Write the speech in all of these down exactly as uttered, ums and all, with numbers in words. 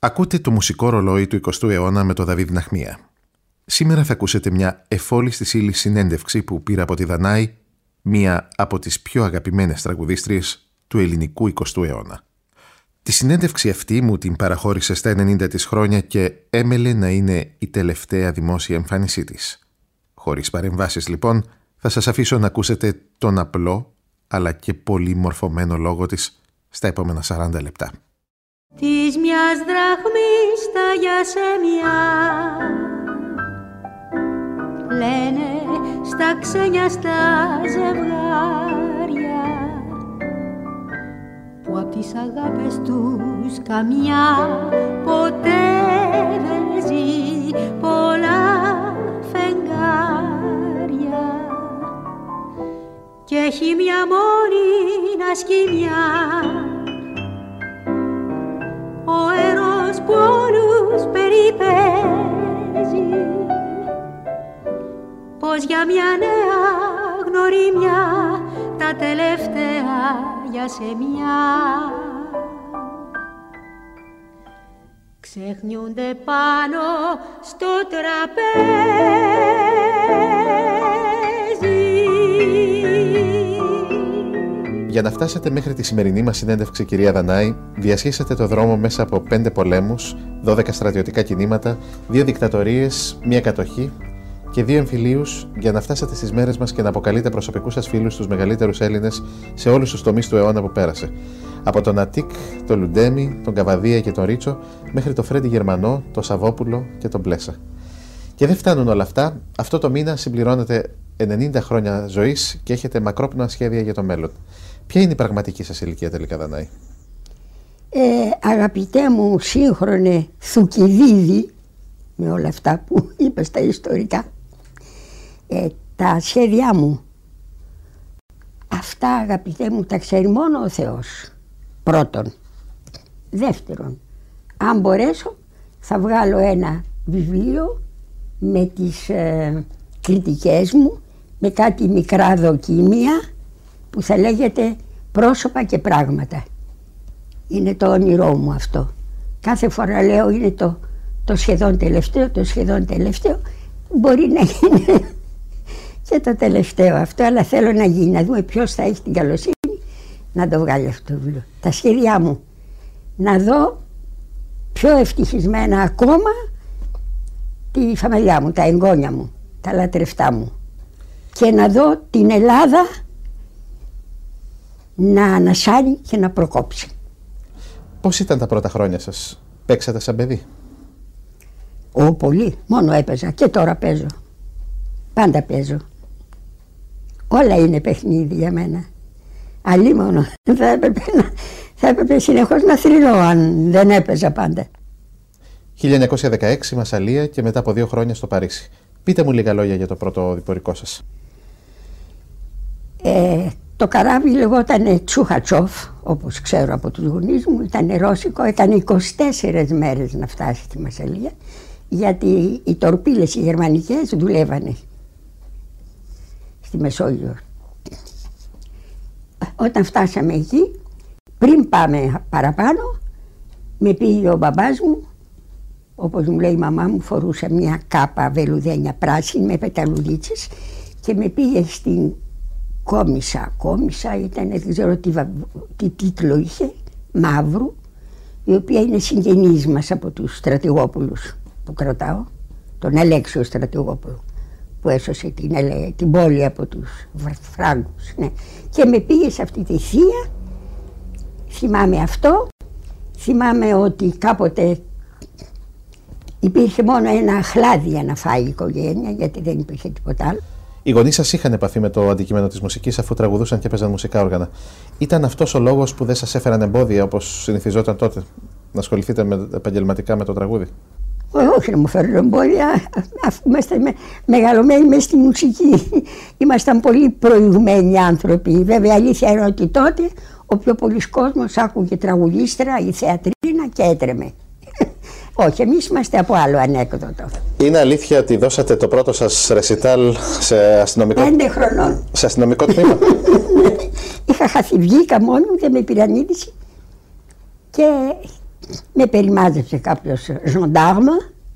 Ακούτε το μουσικό ρολόι του εικοστού αιώνα με τον Δαβίδ Ναχμία. Σήμερα θα ακούσετε μια εφόλης της ύλης συνέντευξη που πήρα από τη Δανάη, μία από τις πιο αγαπημένες τραγουδίστριες του ελληνικού εικοστού αιώνα. Τη συνέντευξη αυτή μου την παραχώρησε στα ενενήντα της χρόνια και έμελε να είναι η τελευταία δημόσια εμφάνισή της. Χωρίς παρεμβάσεις λοιπόν, θα σας αφήσω να ακούσετε τον απλό αλλά και πολύ μορφωμένο λόγο της στα επόμενα σαράντα λεπτά. Της μιας δραχμής τα γιασέμια λένε στα ξένιαστα ζευγάρια που απ' τις αγάπες τους καμιά ποτέ δεν ζει πολλά φεγγάρια και έχει μια μόνη σκηνιά ο έρος που όλους περιπέζει πως για μια νέα γνωριμιά τα τελευταία για σεμιά ξεχνιούνται πάνω στο τραπέζι. Για να φτάσετε μέχρι τη σημερινή μας συνέντευξη, κυρία Δανάη, διασχίσατε το δρόμο μέσα από πέντε πολέμους, δώδεκα στρατιωτικά κινήματα, δύο δικτατορίες, μία κατοχή και δύο εμφυλίους για να φτάσετε στις μέρες μας και να αποκαλείτε προσωπικούς σας φίλους τους μεγαλύτερους Έλληνες σε όλους τους τομείς του αιώνα που πέρασε. Από τον Αττικ, τον Λουντέμι, τον Καβαδία και τον Ρίτσο, μέχρι τον Φρέντι Γερμανό, τον Σαββόπουλο και τον Πλέσα. Και δεν φτάνουν όλα αυτά. Αυτό το μήνα συμπληρώνετε ενενήντα χρόνια ζωής και έχετε μακρόπνοα σχέδια για το μέλλον. Ποια είναι η πραγματική σας ηλικία τελικά, Δανάη? Ε, αγαπητέ μου σύγχρονε Θουκυδίδη, με όλα αυτά που είπες τα ιστορικά, ε, τα σχέδιά μου, αυτά αγαπητέ μου τα ξέρει μόνο ο Θεός, πρώτον. Δεύτερον, αν μπορέσω θα βγάλω ένα βιβλίο με τις ε, κριτικές μου, με κάτι μικρά δοκίμια που θα λέγεται πρόσωπα και πράγματα. Είναι το όνειρό μου αυτό. Κάθε φορά λέω είναι το, το σχεδόν τελευταίο, το σχεδόν τελευταίο. Μπορεί να γίνει και το τελευταίο αυτό, αλλά θέλω να γίνει, να δούμε ποιος θα έχει την καλοσύνη να το βγάλει αυτό το βιβλίο. Τα σχέδιά μου, να δω πιο ευτυχισμένα ακόμα τη φαμελιά μου, τα εγγόνια μου, τα λατρευτά μου και να δω την Ελλάδα να ανασάνει και να προκόψει. Πώς ήταν τα πρώτα χρόνια σας? Παίξατε σαν παιδί? Ω, πολύ. Μόνο έπαιζα και τώρα παίζω. Πάντα παίζω. Όλα είναι παιχνίδι για μένα. Αλλήμωνο. Θα έπρεπε, να, θα έπρεπε συνεχώς να θρυλώ αν δεν έπαιζα πάντα. χίλια εννιακόσια δεκαέξι Μασσαλία και μετά από δύο χρόνια στο Παρίσι. Πείτε μου λίγα λόγια για το πρώτο διπορικό σας. Ε, το καράβι λεγόταν Τσούχατσόφ, όπως ξέρω από τους γονείς μου, ήταν ρώσικο, έκανε είκοσι τέσσερις μέρες να φτάσει στη Μασσαλία, γιατί οι τορπίλες οι γερμανικές δουλεύανε στη Μεσόγειο. Όταν φτάσαμε εκεί, πριν πάμε παραπάνω, με πήγε ο μπαμπάς μου, όπως μου λέει η μαμά μου, φορούσε μια κάπα βελουδένια πράσινη με πεταλουδίτσες και με πήγε στην Κόμισα. Κόμισα ήταν, δεν ξέρω τι, τι τίτλο είχε, Μαύρου, η οποία είναι συγγενής μας από τους Στρατηγόπουλους που κρατάω, τον Αλέξιο Στρατηγόπουλο που έσωσε την, την πόλη από τους Φράγκους, ναι. Και με πήγε σε αυτή τη θεία. Θυμάμαι αυτό, θυμάμαι ότι κάποτε υπήρχε μόνο ένα χλάδι για να φάει η οικογένεια, γιατί δεν υπήρχε τίποτα άλλο. Οι γονείς σας είχαν επαφή με το αντικείμενο της μουσικής αφού τραγουδούσαν και παίζαν μουσικά όργανα. Ήταν αυτός ο λόγος που δεν σας έφεραν εμπόδια όπως συνηθιζόταν τότε, να ασχοληθείτε με, επαγγελματικά με το τραγούδι? Όχι να μου φέρουν εμπόδια, αφού είμαστε με, μεγαλωμένοι μέσα στη μουσική. Ήμασταν πολύ προηγμένοι άνθρωποι. Βέβαια, αλήθεια είναι ότι τότε ο πιο πολλής κόσμος άκουγε τραγουδίστρα ή θεατρίνα και έτρεμε. Όχι, εμείς είμαστε από άλλο ανέκδοτο. Είναι αλήθεια ότι δώσατε το πρώτο σας ρεσιτάλ σε αστυνομικό... Πέντε χρονών. Σε αστυνομικό τμήμα? Είχα χαθεί, βγήκα μόνη μου, δεν με πήραν είδηση. Και με περιμάζεψε κάποιος ζοντάρμα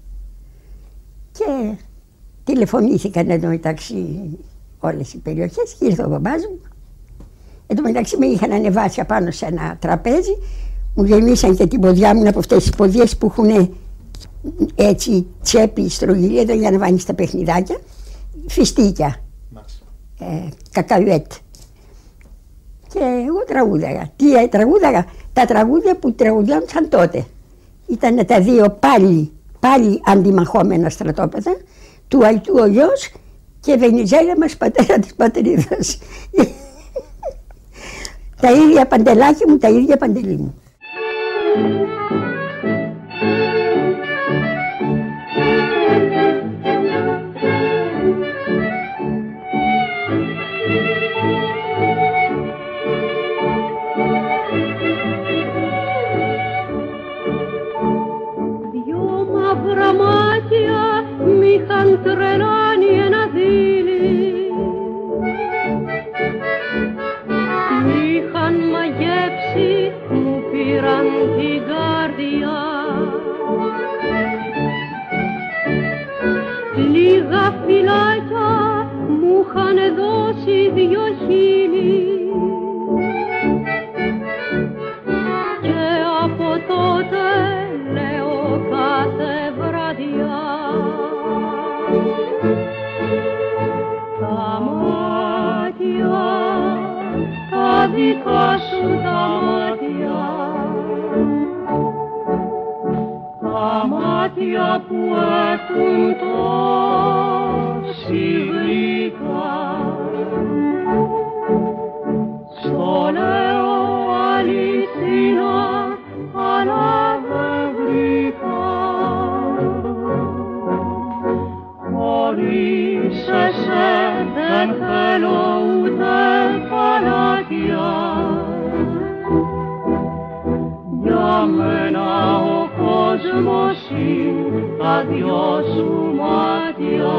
και τηλεφωνήθηκαν εντωμεταξύ όλες οι περιοχές και ήρθε ο μπαμπάς μου. Εντωμεταξύ με είχαν ανεβάσει απάνω σε ένα τραπέζι, μου γεμίσαν και την ποδιά μου από αυτές τις ποδιές που έχουν έτσι τσέπη στρογγυλή εδώ για να βάλεις τα παιχνιδάκια, φιστίκια, ε, κακαουέτ. Και εγώ τραγούδαγα. Τι τραγούδαγα? Τα τραγούδια που τραγουδιόντουσαν τότε. Ήταν τα δύο πάλι, πάλι αντιμαχόμενα στρατόπεδα, του Αϊτού ο γιος και Βενιζέλα μας πατέρα της πατρίδας. Τα ίδια παντελάκι μου, τα ίδια παντελή μου. Δυο μαύρα μάτια μ' είχαν τρελάνει ένα δείλι, μ' είχαν μαγέψει, μου πήραν την καρδιά. Λίγα φυλάκια μου είχαν δώσει δυο χείλη και από τότε λέω κάθε βραδιά τα μάτια, τα δικά σου τα μάτια, τα μάτια που έχουν τόση γλυκά. Στο λέω αληθινά, αλλά δεν βρήκα. Χωρίς εσέ δεν θέλω ούτε παλάτια. Για μένα ο κόσμος είναι τα δυο σου μάτια.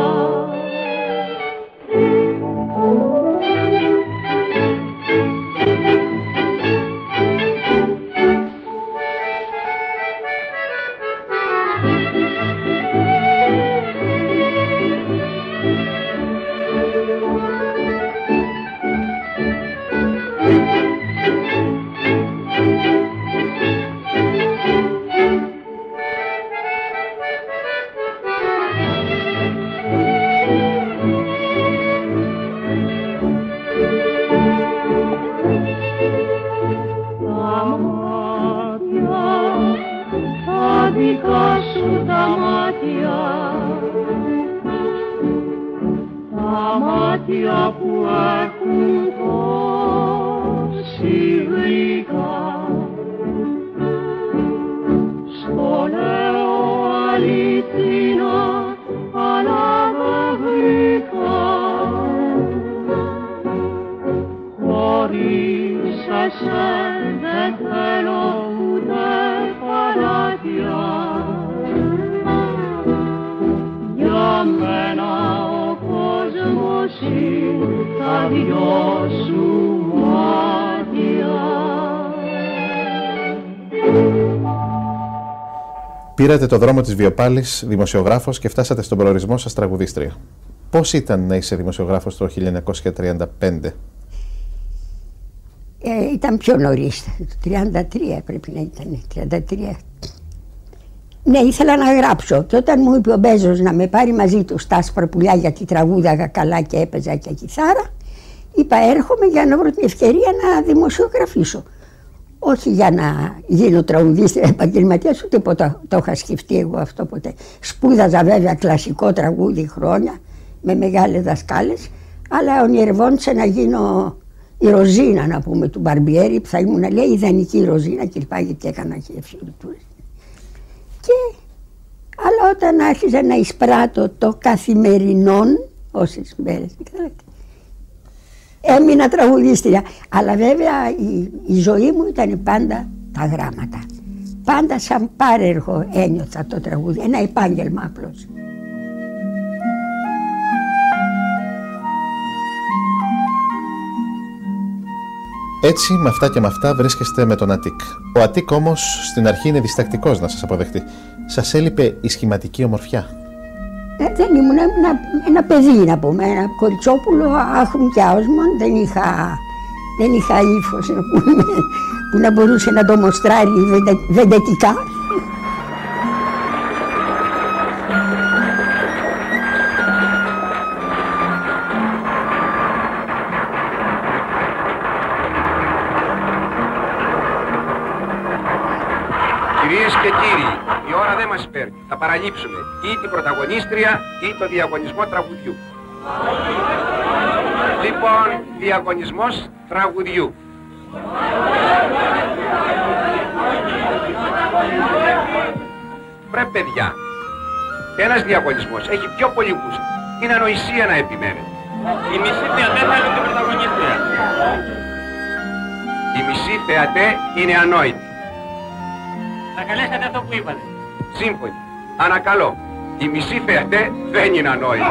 Πήρατε το δρόμο της Βιοπάλης δημοσιογράφος και φτάσατε στον προορισμό σας τραγουδίστρια. Πώς ήταν να είσαι δημοσιογράφος το χίλια εννιακόσια τριάντα πέντε? Ε, ήταν πιο νωρίς, το τριάντα τρία πρέπει να ήταν, τριάντα τρία. Ναι, ήθελα να γράψω και όταν μου είπε ο Μπέζος να με πάρει μαζί του στα άσπρα πουλιά γιατί τραγούδαγα καλά και έπαιζα και κιθάρα, είπα έρχομαι για να βρω την ευκαιρία να δημοσιογραφήσω. Όχι για να γίνω τραγουδίστρια επαγγελματίας, ούτε ποτέ το είχα σκεφτεί εγώ αυτό ποτέ. Σπούδαζα βέβαια κλασικό τραγούδι χρόνια με μεγάλες δασκάλες, αλλά ονειρευόντουσα να γίνω η Ροζίνα, να πούμε, του Μπαρμπιέρη, που θα ήμουν, λέει, ιδανική Ροζίνα κλπ. Γιατί έκανα και ευσύλληπτures. Και αλλά όταν άρχιζα να εισπράττω το καθημερινόν, όσες μέρες, έμεινα τραγουδίστρια. Αλλά βέβαια η, η ζωή μου ήταν πάντα τα γράμματα. Πάντα σαν πάρεργο ένιωθα το τραγούδι, ένα επάγγελμα απλώς. Έτσι, με αυτά και με αυτά βρίσκεστε με τον Αττικ. Ο Αττικ όμως στην αρχή είναι διστακτικός να σας αποδεχτεί. Σας έλειπε η σχηματική ομορφιά? Ε, δεν ήμουν ένα, ένα παιδί, να πούμε, ένα κοριτσόπουλο άχρουν και άοσμον. Δεν είχα, δεν είχα ύφος, να πούμε, που να μπορούσε να το μοστράρει βεντε, βεντετικά. Κυρίες και κύριοι, η ώρα δεν μας παίρνει. Θα παραλείψουμε ή την πρωταγωνίστρια ή το διαγωνισμό τραγουδιού. Λοιπόν, διαγωνισμός τραγουδιού. Βρε παιδιά, ένας διαγωνισμός έχει πιο πολύ γούστο. Είναι ανοησία να επιμένετε. Η μισή θεατέ θέλει την πρωταγωνίστρια. Η μισή θεατέ είναι ανόητη. Θα καλέσατε αυτό που είπατε. Σύμφωνοι. Ανακαλώ. Η μισή θεατέ δεν είναι ανόητη.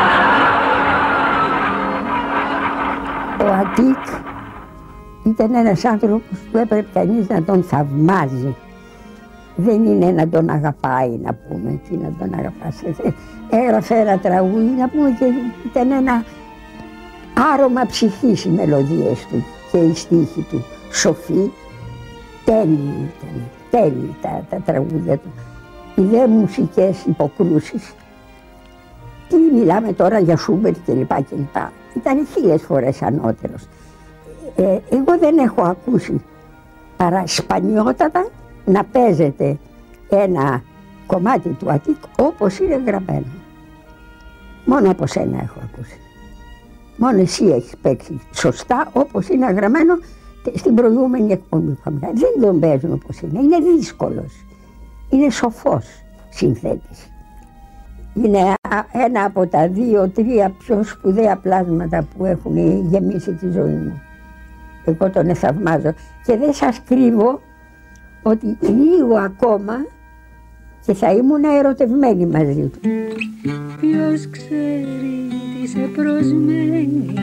Ο Αττικ ήταν ένας άνθρωπος που έπρεπε κανείς να τον θαυμάζει. Δεν είναι να τον αγαπάει, να πούμε, τι να τον αγαπάς. Έγραφε ένα τραγούδι, να πούμε, και ήταν ένα άρωμα ψυχής οι μελωδίες του και οι στίχοι του. Σοφή, τέλειοι ήταν, τέλειοι τα, τα τραγούδια του. Οι δε μουσικές υποκρούσεις. Τι μιλάμε τώρα για Σούμπερτ κλπ. κλπ. Ήταν χίλιες φορές ανώτερος. Ε, εγώ δεν έχω ακούσει παρά σπανιότατα να παίζεται ένα κομμάτι του Αττικ όπως είναι γραμμένο. Μόνο από σένα έχω ακούσει. Μόνο εσύ έχεις παίξει σωστά όπως είναι γραμμένο στην προηγούμενη εκπομπή που είχαμε κάνει. Δεν τον παίζουν όπως είναι. Είναι δύσκολος. Είναι σοφός συνθέτης. Είναι ένα από τα δύο-τρία πιο σπουδαία πλάσματα που έχουν γεμίσει τη ζωή μου. Εγώ τον θαυμάζω. Και δεν σας κρύβω ότι λίγο ακόμα και θα ήμουν ερωτευμένη μαζί του. Ποιος ξέρει τι σε προσμένει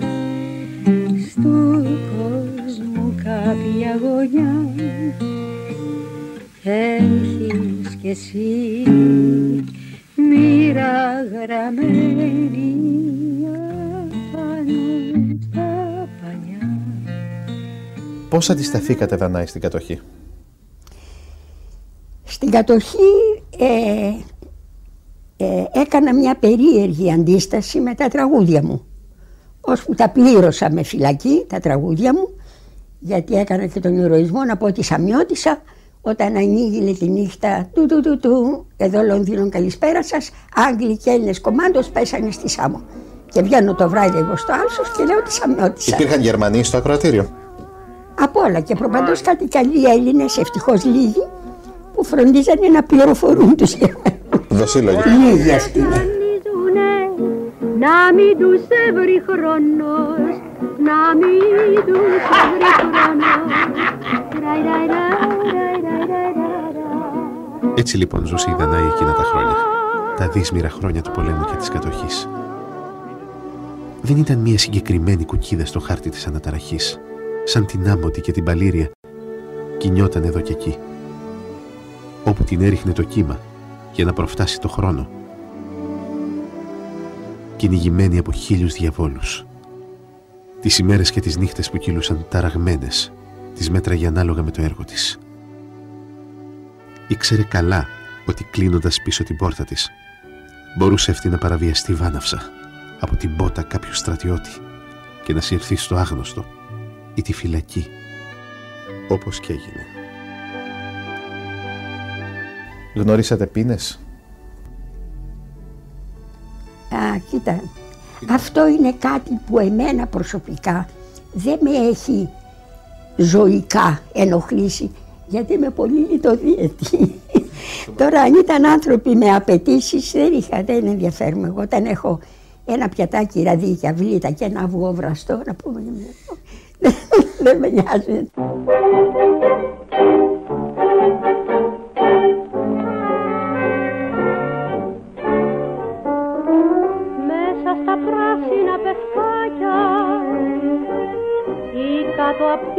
στου κόσμου κάποια γωνιά. Έχεις κι εσύ μοίρα γραμμένη απάνω στα παλιά. Πώς αντισταθήκατε, Δανάη, στην κατοχή? Στην κατοχή ε, ε, έκανα μια περίεργη αντίσταση με τα τραγούδια μου. Ώσπου τα πλήρωσα με φυλακή, τα τραγούδια μου, γιατί έκανα και τον ηρωισμό, να πω ότι σαμιώτησα όταν ανοίγει τη νύχτα του του του του, εδώ Λονδίνο καλησπέρα σας, Άγγλοι και Έλληνες κομμάντος πέσανε στη Σάμο. Και βγαίνω το βράδυ εγώ στο Άλσος και λέω ότι σαμιώτησα. Υπήρχαν Γερμανοί στο ακροατήριο? Από όλα και προπαντός κάτι καλοί Έλληνες, ευτυχώς λίγοι, που φροντίζανε να πληροφορούν τους Γερμανούς. Δοσύλλογοι. Λίγοι αυτοί είναι. Να μην τους έβρει χρόνος, να μην τους έβρει χρόνος. Έτσι λοιπόν ζούσε η Δανάη εκείνα τα χρόνια, τα δύσμυρα χρόνια του πολέμου και της κατοχής. Δεν ήταν μια συγκεκριμένη κουκκίδα στο χάρτη της αναταραχής, σαν την Άμμοντι και την Παλήρια, κινιόταν εδώ και εκεί, όπου την έριχνε το κύμα για να προφτάσει το χρόνο, κυνηγημένη από χίλιους διαβόλους. Τις ημέρες και τις νύχτες που κυλούσαν ταραγμένες, τις μέτραγε ανάλογα με το έργο της. Ήξερε καλά ότι κλείνοντας πίσω την πόρτα της, μπορούσε αυτή να παραβιαστεί βάναυσα από την πότα κάποιου στρατιώτη και να συρθεί στο άγνωστο ή τη φυλακή, όπως και έγινε. Γνωρίσατε πίνες? Α, κοίτα, αυτό είναι κάτι που εμένα προσωπικά δεν με έχει ζωικά ενοχλήσει, γιατί είμαι πολύ λιτοδίαιτη. Τώρα αν ήταν άνθρωποι με απαιτήσεις δεν είχα, δεν ενδιαφέρομαι. Εγώ όταν έχω ένα πιατάκι ραδίκια, βλήτα και ένα αυγό βραστό, να πούμε, δεν με νοιάζει. Μέσα στα πράσινα πευκάκια ή κάτω από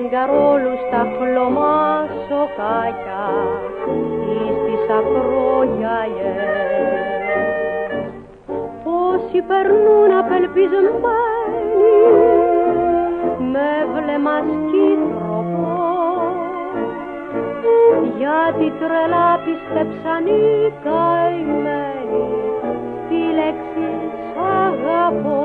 καρόλου στα χλωμά σοκάκια ή στις ακρογιαλιές. Πόσοι περνούν απελπισμένοι με βλέμμα σκύτροπο, γιατί τρελά πίστεψαν οι καημένοι στη λέξη σ' αγαπώ.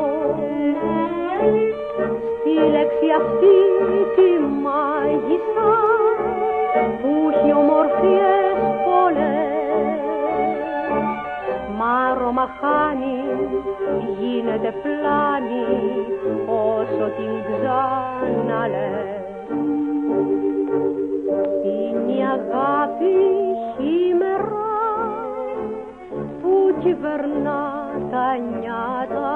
Στη λέξη αυτή τη μάγισσα που έχει ομορφιές πολλές, μ' άρωμα χάνει, γίνεται πλάνη όσο την ξαναλες. Είναι η αγάπη χήμερα που κυβερνά τα νιάτα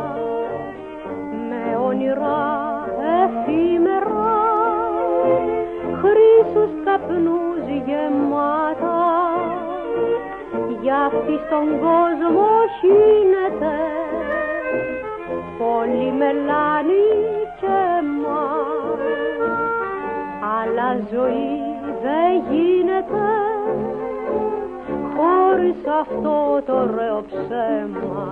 με όνειρα εφήμερα, χρήσους καπνούς γεμάτα. Γι' αυτή στον κόσμο χύνεται πολύ μελάνη και μάτ, αλλά ζωή δεν γίνεται χωρίς αυτό το ωραίο ψέμα.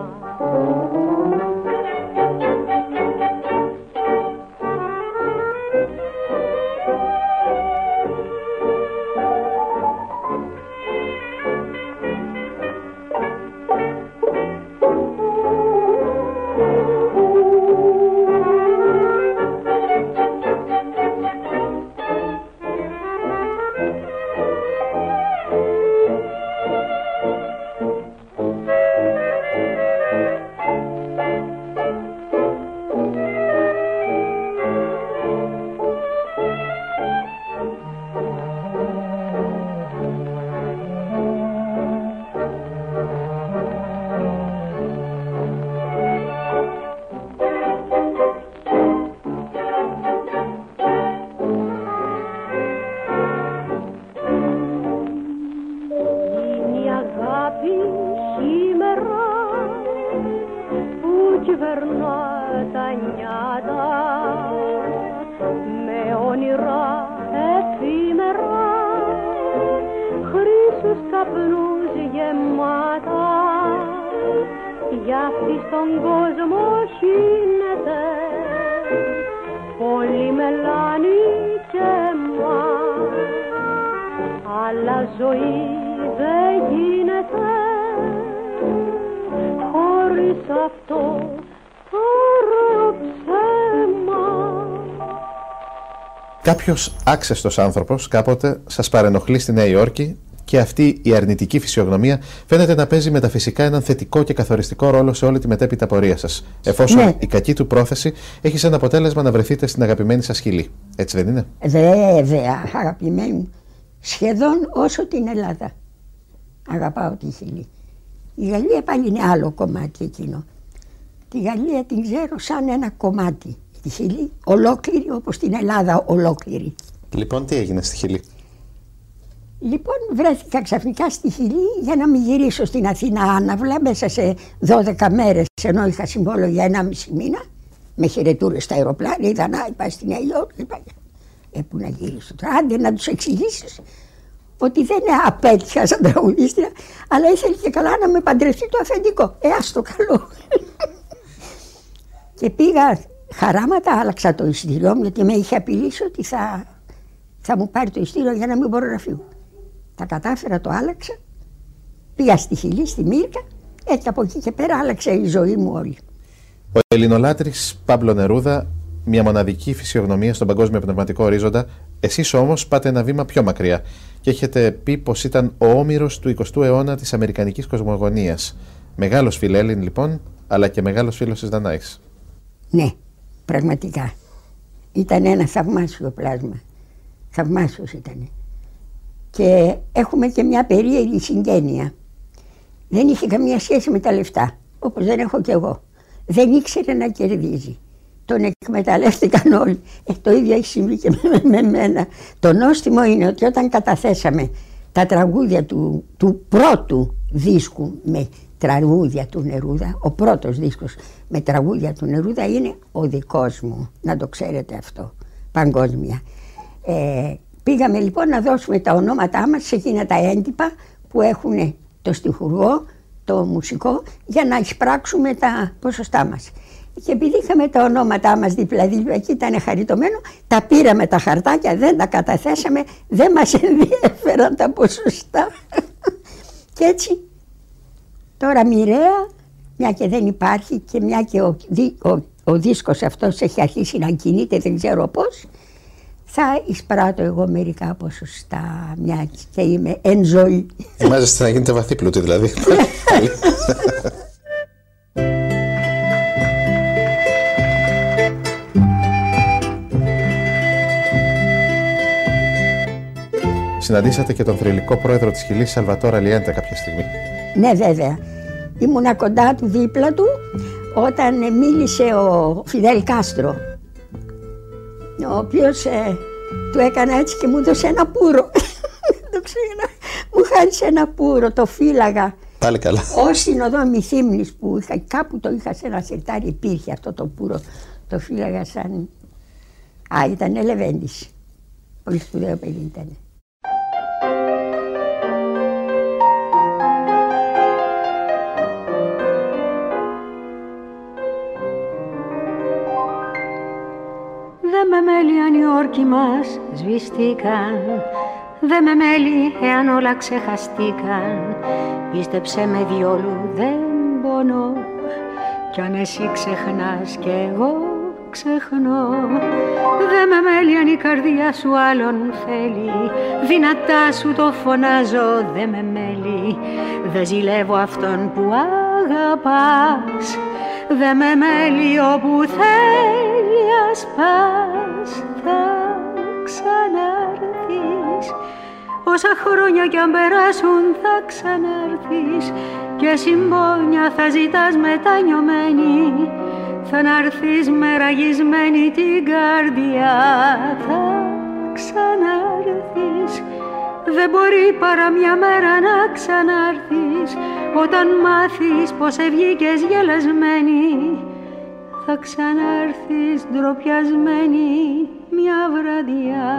Κάποιος άξεστος άνθρωπος κάποτε σας παρενοχλεί στη Νέα Υόρκη και αυτή η αρνητική φυσιογνωμία φαίνεται να παίζει μεταφυσικά έναν θετικό και καθοριστικό ρόλο σε όλη τη μετέπειτα πορεία σας, εφόσον ναι. η κακή του πρόθεση έχει σαν αποτέλεσμα να βρεθείτε στην αγαπημένη σας Χιλή. Έτσι δεν είναι? Βέβαια, αγαπημένη μου. Σχεδόν όσο την Ελλάδα. Αγαπάω τη Χιλή. Η Γαλλία πάλι είναι άλλο κομμάτι εκείνο. Τη Γαλλία την ξέρω σαν ένα κομμάτι. Τη Χιλή ολόκληρη όπως την Ελλάδα ολόκληρη. Λοιπόν, τι έγινε στη Χιλή? Λοιπόν, βρέθηκα ξαφνικά στη Χιλή για να μην γυρίσω στην Αθήνα άναυλα μέσα σε δώδεκα μέρες, ενώ είχα συμβόλαιο για ενάμιση μήνα, με χαιρετούρες στα αεροπλάνα. Είδα να πάει στη Νέα Υόρκη. Ε, πού να γυρίσω τώρα, άντε να τους εξηγήσεις ότι δεν απέτυχα σαν τραγουδίστρια, αλλά ήθελε και καλά να με παντρευτεί το αφεντικό. Ε, ας το καλό. Και πήγα χαράματα, άλλαξα το εισιτήριό μου, γιατί με είχε απειλήσει ότι θα, θα μου πάρει το εισιτήριο για να μην μπορώ να φύγω. Τα κατάφερα, το άλλαξα, πήγα στη Χιλή, στη Μύρκα, έτσι από εκεί και πέρα άλλαξε η ζωή μου όλη. Ο ελληνολάτρης Πάμπλο Νερούδα, μια μοναδική φυσιογνωμία στον παγκόσμιο πνευματικό ορίζοντα, εσείς όμως πάτε ένα βήμα πιο μακριά και έχετε πει πως ήταν ο Όμηρος του εικοστού αιώνα της αμερικανικής κοσμογονίας. Μεγάλος φιλέλλην λοιπόν, αλλά και μεγάλος φίλος της Δανάης. Ναι, πραγματικά. Ήταν ένα θαυμάσιο πλάσμα. Θαυμάσιος ήταν. Και έχουμε και μια περίεργη συγγένεια. Δεν είχε καμία σχέση με τα λεφτά, όπως δεν έχω κι εγώ. Δεν ήξερε να κερδίζει. Τον εκμεταλλεύτηκαν όλοι. Ε, το ίδιο έχει συμβεί και με, με μένα. Το νόστιμο είναι ότι όταν καταθέσαμε τα τραγούδια του, του πρώτου δίσκου με τραγούδια του Νερούδα, ο πρώτος δίσκος με τραγούδια του Νερούδα είναι ο δικός μου, να το ξέρετε αυτό, παγκόσμια. Ε, πήγαμε λοιπόν να δώσουμε τα ονόματά μας σε εκείνα τα έντυπα που έχουν το στιχουργό, το μουσικό, για να εισπράξουμε τα ποσοστά μας. Και επειδή είχαμε τα ονόματά μας δίπλα-δίπλα και ήταν χαριτωμένο, τα πήραμε τα χαρτάκια, δεν τα καταθέσαμε, δεν μας ενδιαφέραν τα ποσοστά. Και έτσι, τώρα μοιραία, μια και δεν υπάρχει και μια και ο, ο, ο δίσκος αυτός έχει αρχίσει να κινείται, δεν ξέρω πώς, θα εισπράττω εγώ μερικά ποσοστά, μια και είμαι εν ζωή. Ετοιμάζεστε να γίνετε βαθύπλουτοι δηλαδή. Συναντήσατε και τον θρυλικό πρόεδρο της Χιλής, Σαλβατόρ Αλιέντε, κάποια στιγμή. Ναι, βέβαια. Ήμουνα κοντά του, δίπλα του, όταν μίλησε ο Φιδέλ Κάστρο, ο οποίος ε, του έκανα έτσι και μου έδωσε ένα πουρο. Το ξέρω, μου χάρισε ένα πουρο, το φύλαγα. Πάλι καλά. Ως συνοδόμη Θύμνης που είχα, κάπου το είχα σε ένα σιρτάρι, υπήρχε αυτό το πουρο, το φύλαγα σαν... Α, ήταν Λεβέντης. Πολύ σπουδαίο παιδί ήταν. Δε με μέλει αν οι όρκοι μας σβηστήκαν, δε με μέλει εάν όλα ξεχαστήκαν. Πίστεψε με διόλου δεν πονώ, κι αν εσύ ξεχνάς κι εγώ ξεχνώ. Δε με μέλει αν η καρδιά σου άλλον θέλει, δυνατά σου το φωνάζω δε με μέλει. Δε ζηλεύω αυτόν που αγαπάς, δε με μέλει όπου θέλει ας πας. Θα ξανάρθεις, όσα χρόνια κι αν περάσουν θα ξανάρθεις, και συμπόνια θα ζητάς μετανιωμένη. Θα να'ρθείς με ραγισμένη την καρδιά, θα ξανάρθεις. Δεν μπορεί παρά μια μέρα να ξανάρθεις, όταν μάθεις πως ευγήκες γελασμένη. Θα ξανάρθεις ντροπιασμένη μια βραδιά.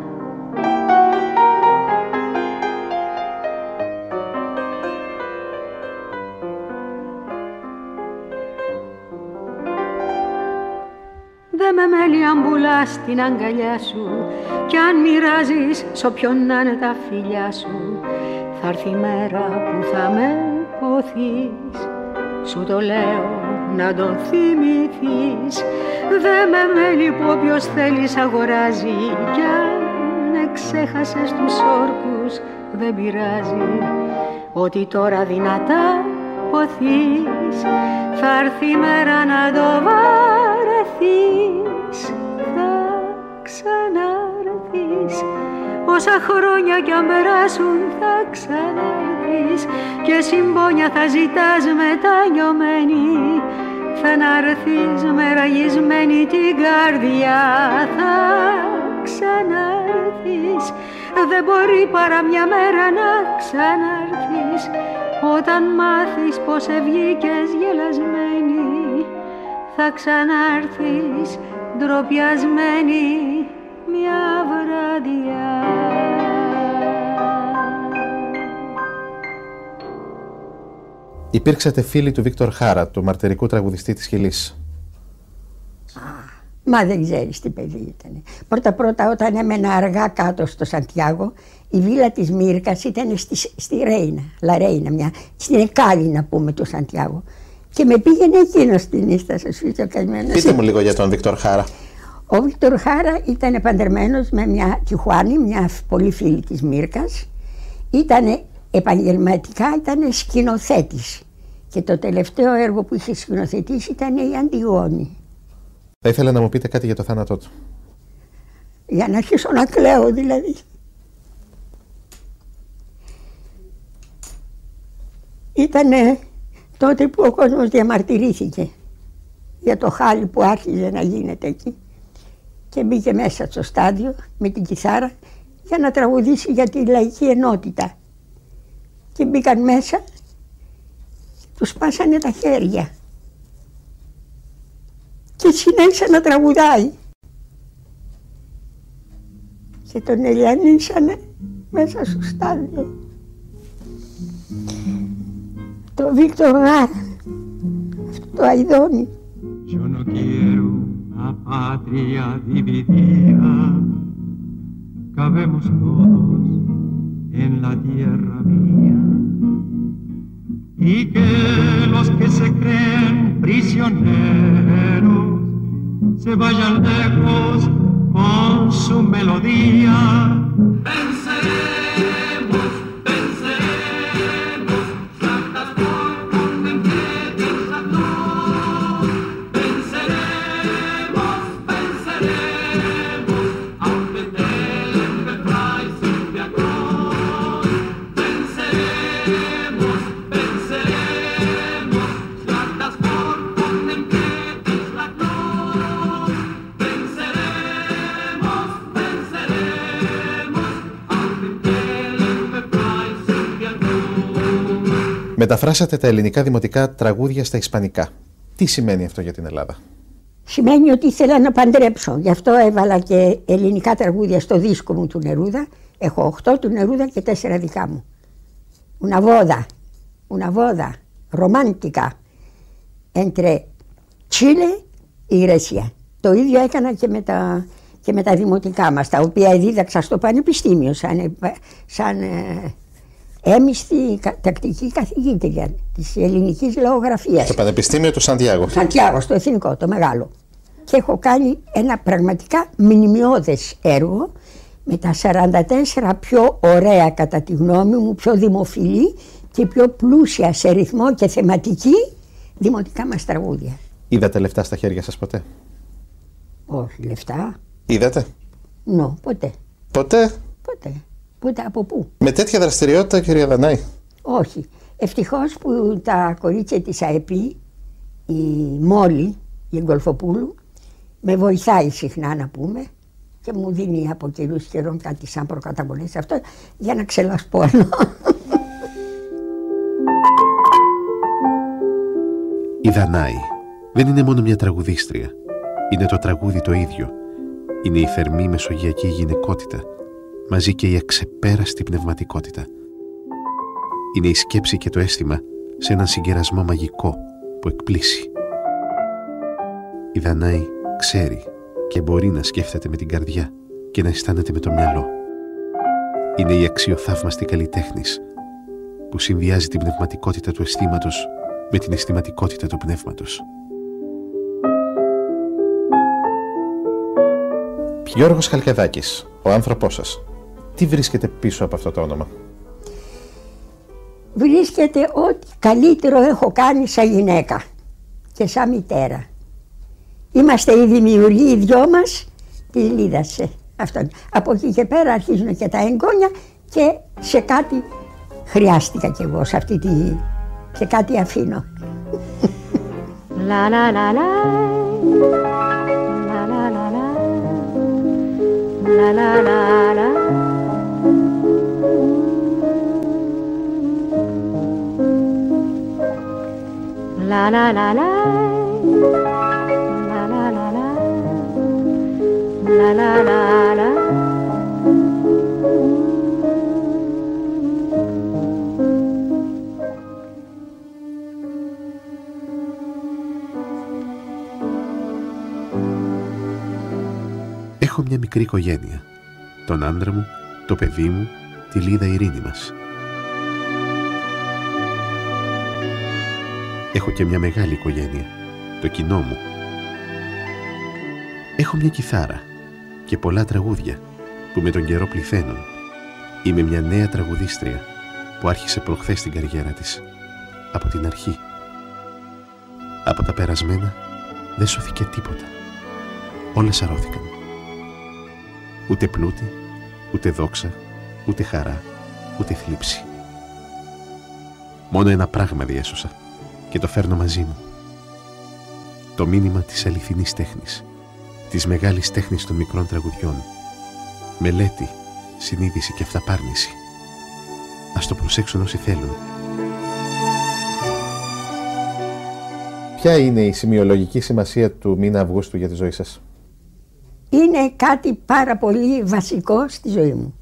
Δε με μέλει αν πουλάς την αγκαλιά σου, κι αν μοιράζεις σ' όποιον να είναι τα φιλιά σου. Θα έρθει η μέρα που θα με ποθείς, σου το λέω να το θυμηθείς. Δε με μέλει που όποιος θέλεις αγοράζει, κι αν εξέχασες τους όρκους δεν πειράζει. Ότι τώρα δυνατά ποθείς, θα έρθει η μέρα να το βαρεθείς. Θα ξανάρθεις, όσα χρόνια κι αν περάσουν θα ξανάρθεις, και συμπόνια θα ζητάς μετανιωμένη. Θα να'ρθείς με ραγισμένη την καρδιά, θα ξανάρθεις. Δεν μπορεί παρά μια μέρα να ξανάρθεις, όταν μάθεις πως ευγήκες γελασμένη. Θα ξανάρθεις ντροπιασμένη μια βραδιά. Υπήρξατε φίλοι του Βίκτορ Χάρα, του μαρτερικού τραγουδιστή της Χιλής. Μα δεν ξέρεις τι παιδί ήταν. Πρώτα-πρώτα, όταν έμενα αργά κάτω στο Σαντιάγο, η βίλα της Μύρκας ήταν στη, στη Ρέινα, Λα Ρέινα, μια, στην Εκάλη να πούμε του Σαντιάγο. Και με πήγαινε εκείνο στην ίστα στο σπίτι ο καημένος. Πείτε μου λίγο για τον Βίκτορ Χάρα. Ο Βίκτορ Χάρα ήταν παντρεμένος με μια Τιχουάνη, μια πολύ φίλη της Μύρκας. Ήτανε επαγγελματικά, ήταν σκηνοθέτης. Και το τελευταίο έργο που είχε σκηνοθετήσει ήταν η Αντιγόνη. Θα ήθελα να μου πείτε κάτι για το θάνατό του. Για να αρχίσω να κλαίω δηλαδή. Ήτανε τότε που ο κόσμος διαμαρτυρήθηκε για το χάλι που άρχιζε να γίνεται εκεί, και μπήκε μέσα στο στάδιο με την κιθάρα για να τραγουδήσει για τη λαϊκή ενότητα. Και μπήκαν μέσα και τους σπάσανε τα χέρια και συνέχισε να τραγουδάει. και τον ελιανίσανε μέσα στο στάδιο. Το Βίκτορ Γάρ, αυτό το αηδόνι. Yo no quiero una patria dividida, cabemos todos en la tierra mía, y que los que se creen prisioneros se vayan lejos con su melodía. Venceremos, venceremos, Santa por contemplemos la luz. Venceremos, venceremos, aunque tenga Preis y de Cruz. Venceremos, venceremos, Santa por contemplemos la luz. Venceremos, venceremos, aunque tenga Preis y de Cruz. Μεταφράσατε τα ελληνικά δημοτικά τραγούδια στα ισπανικά. Τι σημαίνει αυτό για την Ελλάδα? Σημαίνει ότι ήθελα να παντρέψω. Γι' αυτό έβαλα και ελληνικά τραγούδια στο δίσκο μου του Νερούδα. Έχω οχτώ του Νερούδα και τέσσερα δικά μου. Una boda, una boda romántica entre Chile y Grecia. Το ίδιο έκανα και με τα, και με τα δημοτικά μας, τα οποία δίδαξα στο πανεπιστήμιο σαν, σαν ε, έμισθη κα, τακτική καθηγήτρια της ελληνικής λαογραφίας. Στο Πανεπιστήμιο του Σαντιάγο. Σαντιάγο, στο εθνικό, το μεγάλο. Και έχω κάνει ένα πραγματικά μνημειώδες έργο με τα σαράντα τέσσερα πιο ωραία, κατά τη γνώμη μου, πιο δημοφιλή και πιο πλούσια σε ρυθμό και θεματική δημοτικά μας τραγούδια. Είδατε λεφτά στα χέρια σας ποτέ? Όχι, λεφτά. Είδατε? Νο, ποτέ. Ποτέ? Ποτέ. Ούτε από πού. Με τέτοια δραστηριότητα, κυρία Δανάη? Όχι. Ευτυχώς που τα κορίτσια της ΑΕΠΗ, η Μόλι, η Εγκολφοπούλου, με βοηθάει συχνά να πούμε και μου δίνει από καιρούς καιρών κάτι σαν προκαταβολές αυτό για να ξελασπώνω. Η Δανάη δεν είναι μόνο μια τραγουδίστρια. Είναι το τραγούδι το ίδιο. Είναι η θερμή μεσογειακή γυναικότητα, μαζί και η αξεπέραστη πνευματικότητα. Είναι η σκέψη και το αίσθημα σε έναν συγκερασμό μαγικό που εκπλήσει. Η Δανάη ξέρει και μπορεί να σκέφτεται με την καρδιά και να αισθάνεται με το μυαλό. Είναι η αξιοθαύμαστη καλλιτέχνης που συνδυάζει την πνευματικότητα του αισθήματος με την αισθηματικότητα του πνεύματος. Γιώργος Χαλκιδάκης, ο άνθρωπός σας. Τι βρίσκεται πίσω από αυτό το όνομα? Βρίσκεται ό,τι καλύτερο έχω κάνει σαν γυναίκα και σαν μητέρα. Είμαστε οι δημιουργοί οι δυο μας τη Λίδασε. Αυτό. Από εκεί και πέρα αρχίζουν και τα εγγόνια και σε κάτι χρειάστηκα κι εγώ σε αυτή τη... και κάτι αφήνω. La la la la la la la la la la la la La la la la La la la la La la la la Έχω μια μικρή οικογένεια. Τον άντρα μου, το παιδί μου, τη Λίδα Ειρήνη μας. Έχω και μια μεγάλη οικογένεια, το κοινό μου. Έχω μια κιθάρα και πολλά τραγούδια που με τον καιρό πληθαίνουν. Είμαι μια νέα τραγουδίστρια που άρχισε προχθές την καριέρα της, από την αρχή. Από τα περασμένα δεν σώθηκε τίποτα. Όλα σαρώθηκαν. Ούτε πλούτη, ούτε δόξα, ούτε χαρά, ούτε θλίψη. Μόνο ένα πράγμα διέσωσα και το φέρνω μαζί μου. Το μήνυμα της αληθινής τέχνης, της μεγάλης τέχνης των μικρών τραγουδιών. Μελέτη, συνείδηση και αυταπάρνηση. Ας το προσέξουν όσοι θέλουν. Ποια είναι η σημειολογική σημασία του μήνα Αυγούστου για τη ζωή σας? είναι κάτι πάρα πολύ βασικό στη ζωή μου.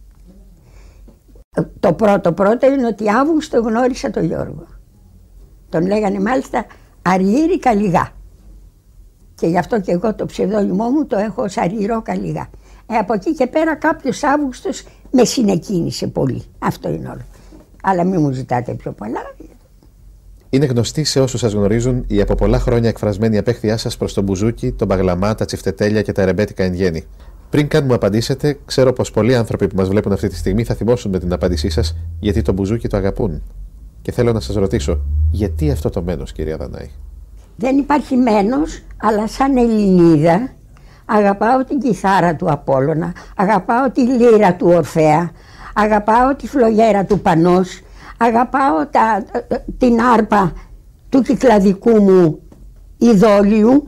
Το πρώτο πρώτο είναι ότι Αύγουστο γνώρισα τον Γιώργο. Τον λέγανε μάλιστα Αριήρη Καλιγά. Και γι' αυτό και εγώ το ψευδόνυμό μου το έχω ως Αριηρό Καλιγά. Ε, από εκεί και πέρα κάποιος Αύγουστος με συνεκίνησε πολύ. Αυτό είναι όλο. Αλλά μην μου ζητάτε πιο πολλά. Είναι γνωστή σε όσους σας γνωρίζουν η από πολλά χρόνια εκφρασμένη απέχθειά σας προς τον μπουζούκι, τον μπαγλαμά, τα τσιφτετέλια και τα ρεμπέτικα εν γέννη. Πριν καν μου απαντήσετε, ξέρω πως πολλοί άνθρωποι που μας βλέπουν αυτή τη στιγμή θα θυμώσουν με την απάντησή σας γιατί το μπουζούκι το αγαπούν. Και θέλω να σας ρωτήσω, γιατί αυτό το μένος, κυρία Δανάη? Δεν υπάρχει μένος, αλλά σαν Ελληνίδα αγαπάω την κιθάρα του Απόλλωνα, αγαπάω τη λύρα του Ορφέα, αγαπάω τη φλογέρα του Πανός, αγαπάω τα, την άρπα του κυκλαδικού μου Ιδόλιου.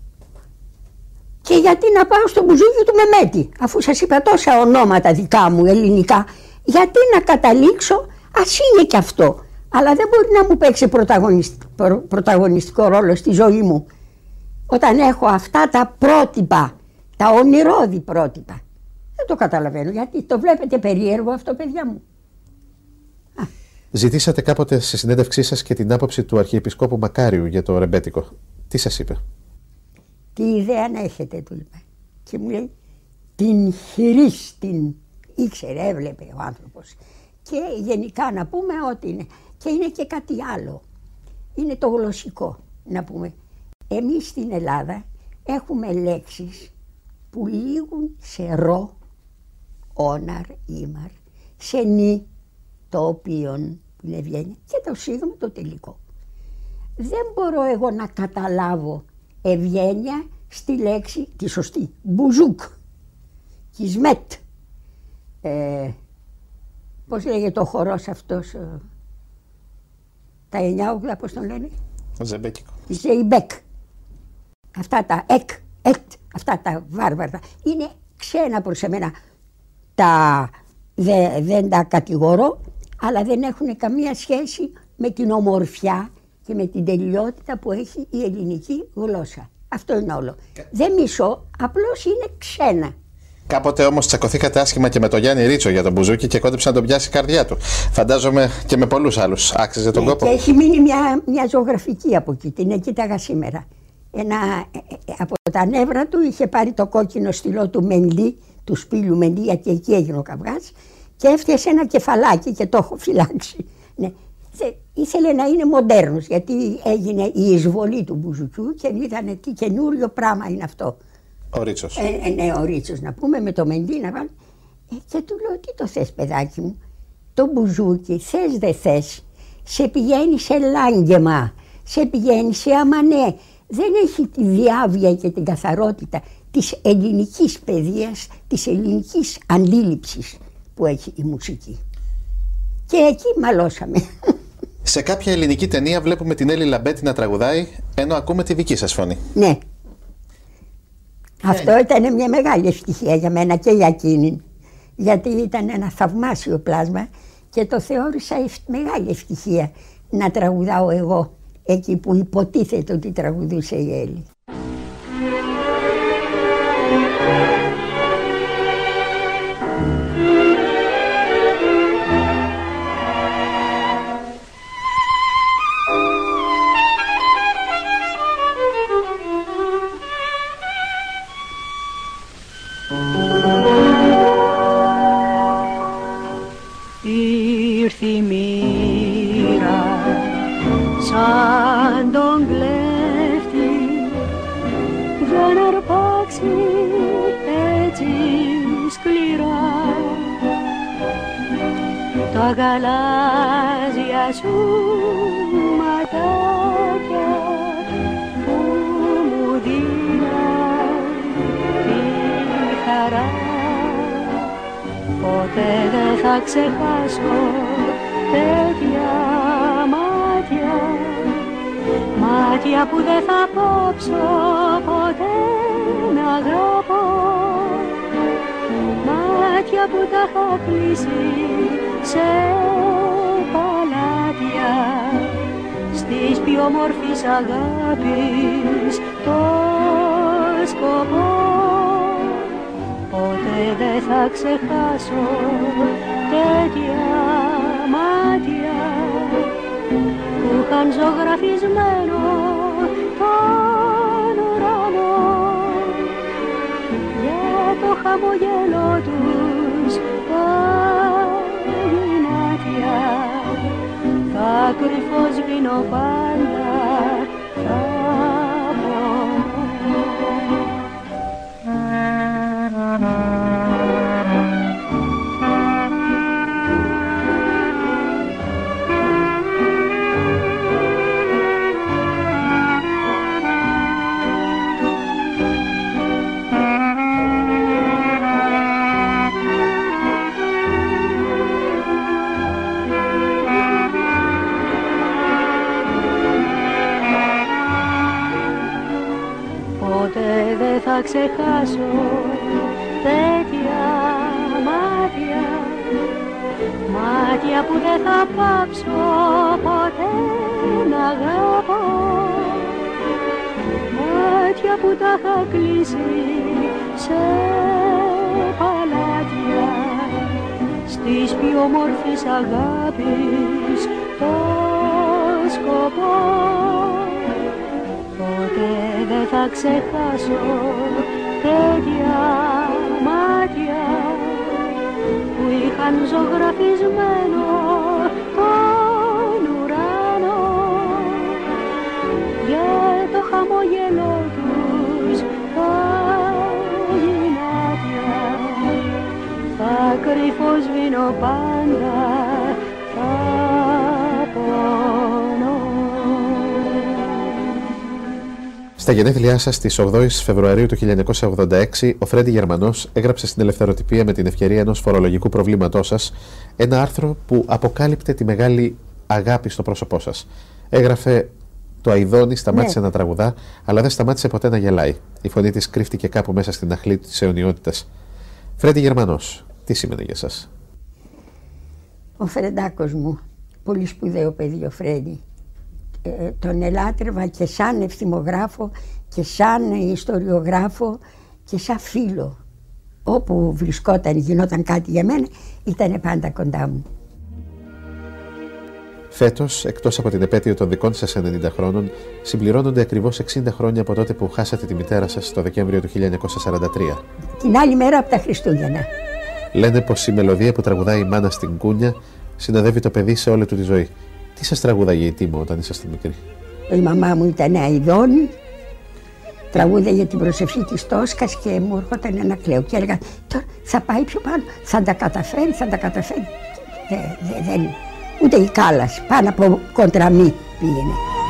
Και γιατί να πάω στο μπουζούκι του Μεμέτη, αφού σας είπα τόσα ονόματα δικά μου ελληνικά, γιατί να καταλήξω, ας είναι και αυτό, αλλά δεν μπορεί να μου παίξει πρωταγωνιστικό, πρωταγωνιστικό ρόλο στη ζωή μου, όταν έχω αυτά τα πρότυπα, τα ονειρώδη πρότυπα. Δεν το καταλαβαίνω, γιατί το βλέπετε περίεργο αυτό, παιδιά μου. Ζητήσατε κάποτε σε συνέντευξή σας και την άποψη του Αρχιεπισκόπου Μακάριου για το ρεμπέτικο. Τι σας είπε? Τι ιδέα να έχετε, του είπα. Και μου λέει, την χειρής, την ήξερε, έβλεπε ο άνθρωπος. Και γενικά να πούμε ότι είναι. Και είναι και κάτι άλλο. Είναι το γλωσσικό, να πούμε. Εμείς στην Ελλάδα έχουμε λέξεις που λήγουν σε ρο, όναρ, ήμαρ, σε νη, το οποίον, που είναι ευγένεια, και το σίγμα το τελικό. Δεν μπορώ εγώ να καταλάβω ευγένεια στη λέξη, τη σωστή, μπουζούκ, κισμέτ. Ε, πώς λέγεται ο χορός αυτός, ε, τα εννιάογδα, πώς τον λένε? Ζεμπέκικο. Ζεϊμπέκ. Αυτά τα εκ, εκ, αυτά τα βάρβαρα, είναι ξένα προς εμένα. Τα, δε, δεν τα κατηγορώ, αλλά δεν έχουν καμία σχέση με την ομορφιά και με την τελειότητα που έχει η ελληνική γλώσσα. Αυτό είναι όλο. Δεν μισώ, απλώς είναι ξένα. Κάποτε όμως τσακωθήκατε άσχημα και με τον Γιάννη Ρίτσο για τον μπουζούκι και κόντεψε να τον πιάσει η καρδιά του. Φαντάζομαι και με πολλούς άλλους. Άξιζε τον ναι, κόπο? Και έχει μείνει μια, μια ζωγραφική από εκεί, την κοίταγα σήμερα. Ένα, από τα νεύρα του είχε πάρει το κόκκινο στυλό του Μεντί, του σπήλου Μεντί, γιατί εκεί έγινε ο καυγάς, και έφτιασε ένα κεφαλάκι και το έχω φυλάξει. Ναι. Ήθελε να είναι μοντέρνος, γιατί έγινε η εισβολή του μπουζουκιού και είδανε τι καινούριο πράγμα είναι αυτό. Ο Ρίτσος. Ε, ε, ναι, ο Ρίτσος να πούμε, με το Μεντί να βάλει. Ε, και του λέω, τι το θες παιδάκι μου? Το μπουζούκι, θες δε θες, σε πηγαίνει σε λάγκεμα, σε πηγαίνει σε αμανέ. Δεν έχει τη διάβια και την καθαρότητα της ελληνικής παιδείας, της ελληνικής αντίληψης που έχει η μουσική. Και εκεί μαλώσαμε. Σε κάποια ελληνική ταινία βλέπουμε την Έλλη Λαμπέτη να τραγουδάει, ενώ ακούμε τη δική σας φωνή. Ναι. Αυτό ήταν μια μεγάλη ευτυχία για μένα και για εκείνη. Γιατί ήταν ένα θαυμάσιο πλάσμα και το θεώρησα μεγάλη ευτυχία να τραγουδάω εγώ εκεί που υποτίθεται ότι τραγουδούσε η Έλλη. Ήρθε η μοίρα σαν τον κλέφτη για να αρπάξει έτσι σκληρά τα γαλάζια σου ματάκια που μου δίναν τη χαρά. Ποτέ δεν θα ξεχάσω τέτοια μάτια, μάτια που δεν θα πάψω ποτέ να αγαπώ, μάτια που τα είχα κλείσει σε παλάτια στις πιο όμορφης αγάπης το σκοπό. ποτέ δεν θα ξεχάσω τέτοια μάτια που είχαν ζωγραφισμένο τον ουρανό, για το χαμογέλο τους τα γυνάτια θα κρυφό σβήνω πάντα θα δεν θα ξεχάσω τέτοια μάτια, μάτια που δεν θα πάψω ποτέ να αγαπώ, μάτια που τα είχα κλείσει σε παλάτια στις πιο όμορφης αγάπης το σκοπό. Ποτέ δεν θα ξεχάσω τέτοια μάτια που είχαν ζωγραφισμένο τον ουρανό, για το χαμόγελό τους τα γυνάτια θα κρυφό σβήνω πάντα θα πονώ. Στα γενέθλιά σας, στις ογδόη Φεβρουαρίου του χίλια εννιακόσια ογδόντα έξι, ο Φρέντι Γερμανός έγραψε στην Ελευθεροτυπία με την ευκαιρία ενός φορολογικού προβλήματός σας ένα άρθρο που αποκάλυπτε τη μεγάλη αγάπη στο πρόσωπό σας. Έγραφε: «Το Αηδόνι σταμάτησε ναι. να τραγουδά, αλλά δεν σταμάτησε ποτέ να γελάει. Η φωνή της κρύφτηκε κάπου μέσα στην αχλή της αιωνιότητας». Φρέντι Γερμανός, τι σήμαινε για σας? Ο Φρεντάκος μου, πολύ σπουδαίο παιδί ο Φρέντι. Ε, τον ελάτρευα και σαν ευθυμογράφο και σαν ιστοριογράφο και σαν φίλο. Όπου βρισκόταν, γινόταν κάτι για μένα, ήταν πάντα κοντά μου. Φέτος, εκτός από την επέτειο των δικών σας ενενήντα χρόνων, συμπληρώνονται ακριβώς εξήντα χρόνια από τότε που χάσατε τη μητέρα σας το Δεκέμβριο του χίλια εννιακόσια σαράντα τρία. Την άλλη μέρα από τα Χριστούγεννα. Λένε πως η μελωδία που τραγουδάει η μάνα στην κούνια συνοδεύει το παιδί σε όλη του τη ζωή. Τι σας τραγούδαγε η Τίμο όταν ήσασταν μικρή? Η μαμά μου ήταν αηδόνη, τραγούδαγε την προσευχή της Τόσκας και μου έρχονταν ένα κλαίω και έλεγα τώρα θα πάει πιο πάνω, θα τα καταφέρει, θα τα καταφέρει. Δεν, δε, δεν, ούτε η κάλαση, πάνω από κοντραμή πήγαινε.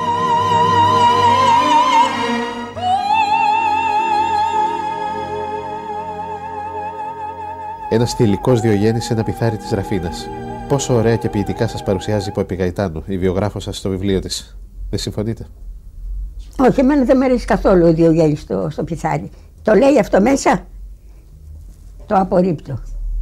Ένας θηλυκός Διογέννης, ένα πιθάρι της Ραφίνας. Πόσο ωραία και ποιητικά σας παρουσιάζει η Πόπη Γαϊτάνου, η βιογράφος σας στο βιβλίο της. Δεν συμφωνείτε? Όχι, εμένα δεν μου αρέσει καθόλου ο Διογέννης στο, στο πιθάρι. Το λέει αυτό μέσα, το απορρίπτω.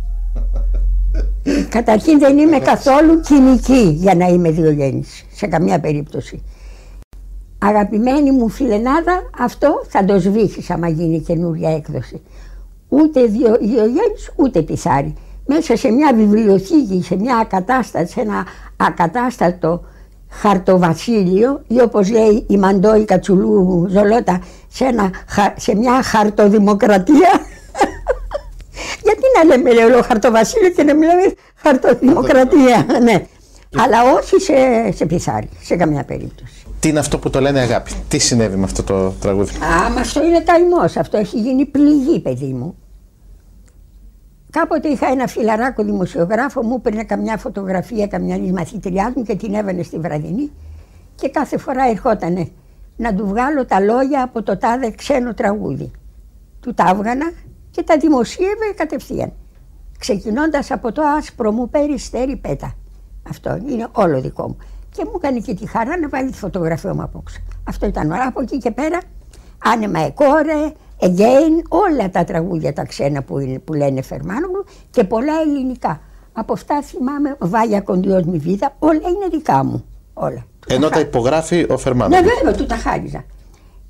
Καταρχήν δεν είμαι καθόλου κοινική για να είμαι Διογέννης, σε καμία περίπτωση. Αγαπημένη μου φιλενάδα, αυτό θα το σβήσεις άμα γίνει καινούργια έκδοση. Ούτε Διο, Διογέννης ούτε πιθάρι. Μέσα σε μια βιβλιοθήκη, σε μια ακατάσταση, σε ένα ακατάστατο χαρτοβασίλειο ή όπως λέει η Μαντόη Κατσουλού Ζολότα, σε, ένα, σε μια χαρτοδημοκρατία. Γιατί να λέμε λέω χαρτοβασίλειο και να μιλάμε χαρτοδημοκρατία, ναι. Αλλά όχι σε, σε πιθάρι, σε καμία περίπτωση. Τι είναι αυτό που το λένε αγάπη? Τι συνέβη με αυτό το τραγούδι? Α, μα αυτό είναι καημός, αυτό έχει γίνει πληγή, παιδί μου. Κάποτε είχα ένα φιλαράκο δημοσιογράφο, μου έπαιρνε καμιά φωτογραφία, καμιά μαθητριά μου και την έβαινε στη βραδινή και κάθε φορά ερχότανε να του βγάλω τα λόγια από το τάδε ξένο τραγούδι. Του τα έβγανα και τα δημοσίευε κατευθείαν. Ξεκινώντας από το άσπρο μου περιστέρι πέτα. Αυτό είναι όλο δικό μου. Και μου έκανε και τη χαρά να βάλει τη φωτογραφία μου απόξω. Αυτό ήταν ώρα. Από εκεί και πέρα, άνεμα εκόρε, again, όλα τα τραγούδια τα ξένα που, είναι, που λένε Φερμάνογλου και πολλά ελληνικά. Από αυτά θυμάμαι, Βάγια Κοντιός Μη Βίδα, όλα είναι δικά μου. Όλα. Ενώ τα υπογράφει ο Φερμάνογλου. Ναι, βέβαια, του τα χάριζα.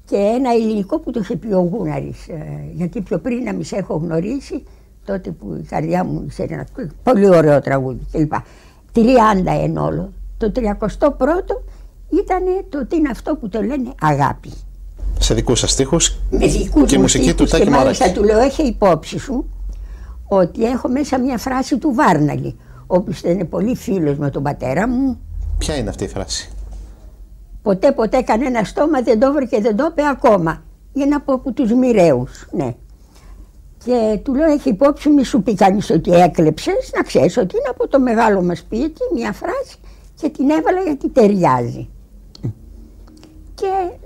και ένα ελληνικό που το είχε πει ο Γούναρης, γιατί πιο πριν να μη σε έχω γνωρίσει, τότε που η καρδιά μου ξέρει ένα πολύ ωραίο τραγούδι κλπ. τριάντα εν όλο. Το τριακοστό πρώτο ήταν το τι είναι αυτό που το λένε αγάπη. Σε δικούς σας στίχους Με δικούς και μου μουσική στίχους, του Τάκη Μαράκη. Και μάλιστα του λέω, έχει υπόψη σου ότι έχω μέσα μια φράση του Βάρναλη, ο οποίος ήταν πολύ φίλος με τον πατέρα μου. Ποια είναι αυτή η φράση? Ποτέ ποτέ κανένα στόμα δεν το βρήκε και δεν το είπε ακόμα. Για να πω από τους μοιραίους, ναι. Και του λέω, έχει υπόψη, μη σου πει κανείς ότι έκλεψες, να ξέρεις ότι είναι από το μεγάλο μας σπίτι μια φράση και την έβαλα γιατί ταιριάζει. Και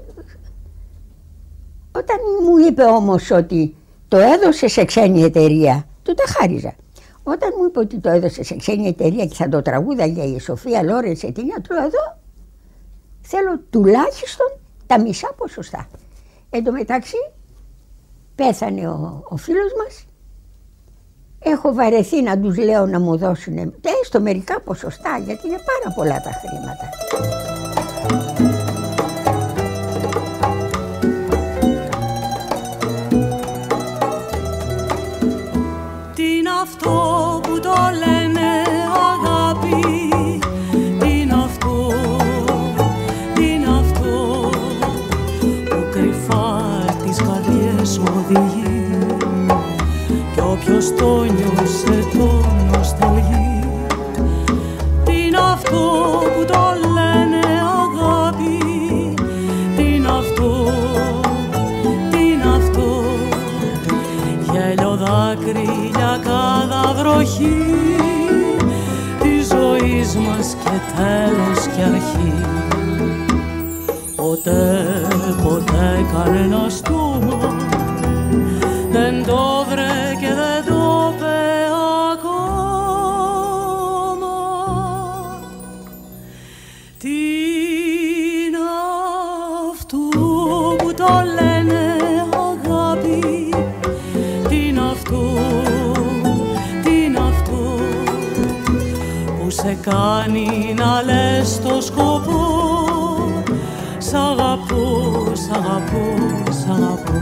όταν μου είπε όμως ότι το έδωσε σε ξένη εταιρεία, του τα χάριζα. Όταν μου είπε ότι το έδωσε σε ξένη εταιρεία και θα το τραγούδαγε η Σοφία Λόρενς σε ταινία, του λέω, εδώ θέλω τουλάχιστον τα μισά ποσοστά. Εν τω μεταξύ πέθανε ο, ο φίλος μας. Έχω βαρεθεί να τους λέω να μου δώσουν έστω μερικά ποσοστά, γιατί είναι πάρα πολλά τα χρήματα. Τι είναι αυτό που το λένε αγάπη? Τι είναι αυτό, τι είναι αυτό που κρυφά τις καρδιές οδηγεί κι όποιος το νιώσε το νοσταλγεί? Τι είναι αυτό που το λένε αγάπη? Τι είναι αυτό, τι είναι αυτό? Γέλιο δάκρυ για cada βροχή της ζωής μας και τέλος και αρχή. Ποτέ, ποτέ κανένα στόμα δεν το βρε και δεν το πε ακόμα. Τι είναι αυτό που το λένε αγάπη? Τι είναι αυτό, τι είναι αυτό που σε κάνει να λες το σκοπό? Σ' αγαπώ, σ' αγαπώ, σ' αγαπώ.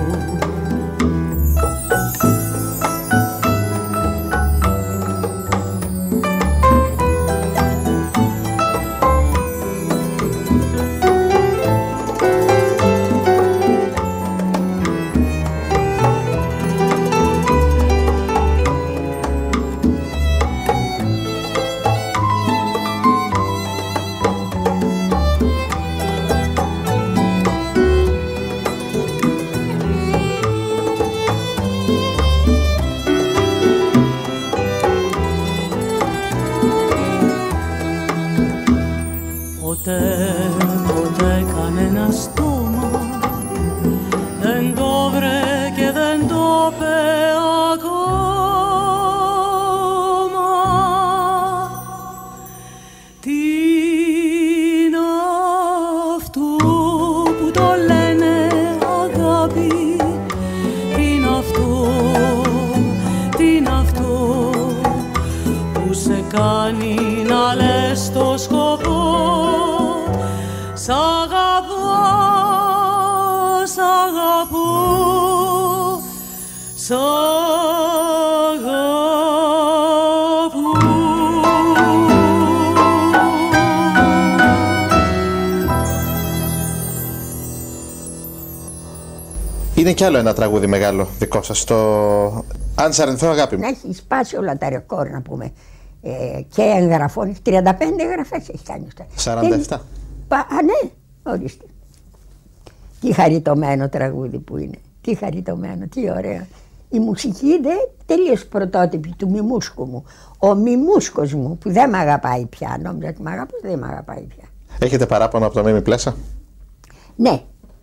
Είναι κι άλλο ένα τραγούδι μεγάλο δικό σας, το «Αν σ' αρνηθώ αγάπη μου». Να έχει σπάσει όλα τα ρεκόρ, να πούμε, ε, και εγγραφών, τριάντα πέντε εγγραφές έχει κάνει. σαράντα επτά. Πα, α, ναι, ορίστε. Τι χαριτωμένο τραγούδι που είναι, τι χαριτωμένο, τι ωραίο. Η μουσική είναι τελείως πρωτότυπη του Μιμούσκου μου. Ο Μιμούσκος μου που δεν με αγαπάει πια, νόμιζα ότι με αγαπούσε, δεν με αγαπάει πια. Έχετε παράπονο από το Μίμη Πλέσα? Ναι.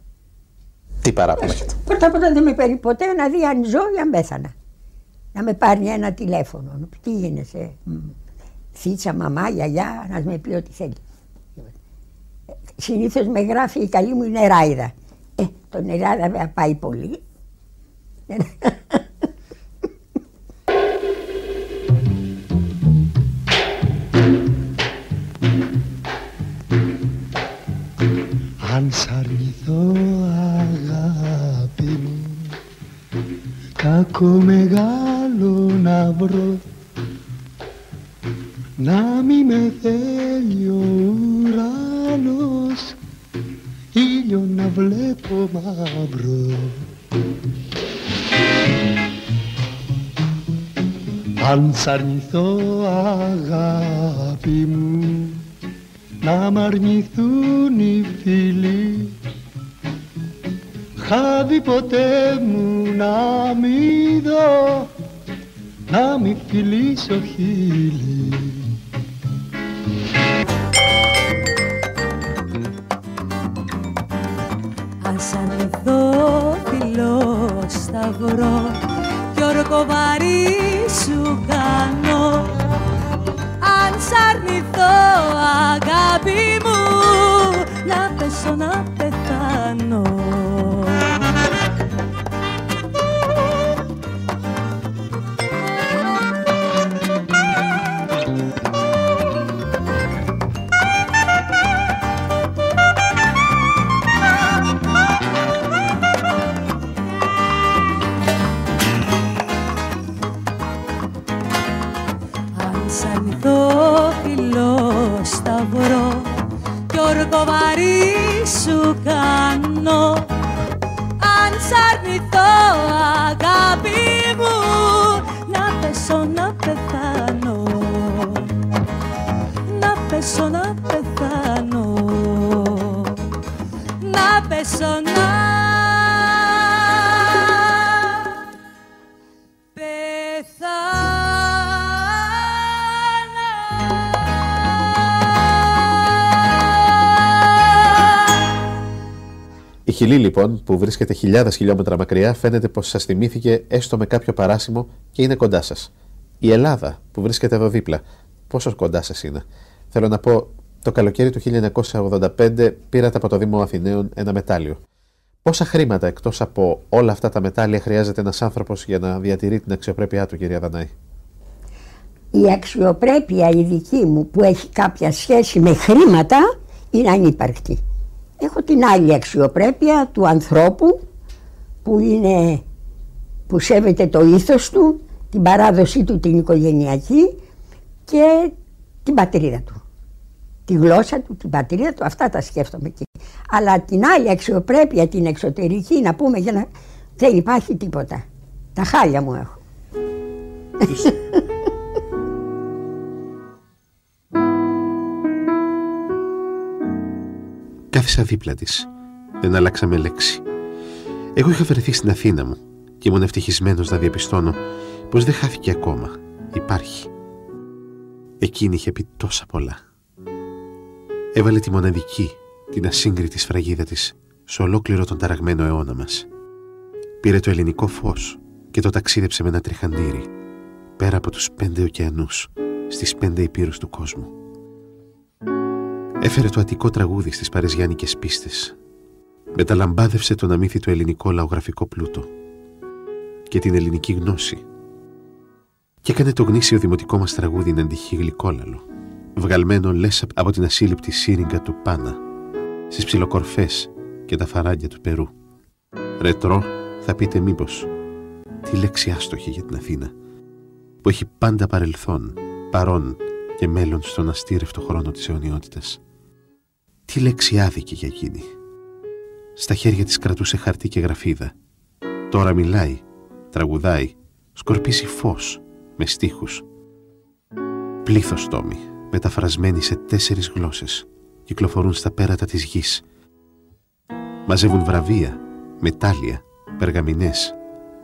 Τι παράπονο έχετε? Πρώτα απ' όλα δεν με παίρνει ποτέ να δει αν ζω ή αν πέθανα. Να με πάρει ένα τηλέφωνο. Να πει τι γίνεσαι, θίτσα, μαμά, γιαγιά, να με πει ό,τι θέλει. Συνήθως με γράφει η καλή μου η Νεράιδα. Ε, το Νεράιδα βέβαια πάει πολύ. Αν σ' αρνηθώ έχω μεγάλο να βρω, να μη με θέλει ο ουρανός, ήλιο να βλέπω μαύρο. Αν σ' αρνηθώ αγάπη μου, να μ' αρνηθούν οι φίλοι, χάδι ποτέ μου να μη δω, να μη φιλήσω χείλη. Αν σ' αρνηθώ φιλό σταυρό κι ορκοβαρή σου κάνω, αν σ' αρνηθώ αγάπη μου, να πέσω να πεθάνω. Σταυρό κι ορκοβαρή σου κάνω, αν σ' αρνηθώ αγάπη μου, να πέσω να πεθάνω, να πέσω να πεθάνω, να πέσω να Η Χιλή, λοιπόν, που βρίσκεται χιλιάδες χιλιόμετρα μακριά, φαίνεται πως σας θυμήθηκε έστω με κάποιο παράσημο και είναι κοντά σας. Η Ελλάδα, που βρίσκεται εδώ δίπλα, πόσο κοντά σας είναι? Θέλω να πω, το καλοκαίρι του χίλια εννιακόσια ογδόντα πέντε πήρατε από το Δήμο Αθηναίων ένα μετάλλιο. Πόσα χρήματα εκτός από όλα αυτά τα μετάλλια χρειάζεται ένας άνθρωπος για να διατηρεί την αξιοπρέπειά του, κυρία Δανάη? Η αξιοπρέπεια η δική μου, που έχει κάποια σχέση με χρήματα, είναι ανύπαρκτη. Έχω την άλλη αξιοπρέπεια του ανθρώπου που, είναι, που σέβεται το ήθος του, την παράδοσή του την οικογενειακή και την πατρίδα του. Τη γλώσσα του, την πατρίδα του, αυτά τα σκέφτομαι εκεί. Αλλά την άλλη αξιοπρέπεια, την εξωτερική, να πούμε, για να... δεν υπάρχει τίποτα. Τα χάλια μου έχω. Κάθισα δίπλα της. Δεν αλλάξαμε λέξη. Εγώ είχα βρεθεί στην Αθήνα μου και ήμουν ευτυχισμένος να διαπιστώνω πως δεν χάθηκε ακόμα. Υπάρχει. Εκείνη είχε πει τόσα πολλά. Έβαλε τη μοναδική, την ασύγκριτη σφραγίδα της σε ολόκληρο τον ταραγμένο αιώνα μας. Πήρε το ελληνικό φως και το ταξίδεψε με ένα τριχαντήρι πέρα από τους πέντε ωκεανούς, στις πέντε υπήρους του κόσμου. Έφερε το αττικό τραγούδι στις παρεζιάνικες πίστες. Μεταλαμπάδευσε τον αμύθιτο ελληνικό λαογραφικό πλούτο και την ελληνική γνώση. Και έκανε το γνήσιο δημοτικό μας τραγούδι να αντυχεί γλυκόλαλο, βγαλμένο λες από την ασύλληπτη σύριγγα του Πάνα, στις ψιλοκορφές και τα φαράγγια του Περού. Ρετρό, θα πείτε μήπως? Τι λέξη άστοχη για την Αθήνα, που έχει πάντα παρελθόν, παρόν και μέλλον στον αστήρευτο χρόνο της αιωνιότητας. Τι λέξη άδικη για εκείνη. Στα χέρια της κρατούσε χαρτί και γραφίδα. Τώρα μιλάει, τραγουδάει, σκορπίζει φως με στίχους. Πλήθος τόμοι, μεταφρασμένοι σε τέσσερις γλώσσες, κυκλοφορούν στα πέρατα της γης. Μαζεύουν βραβεία, μετάλλια, περγαμηνές.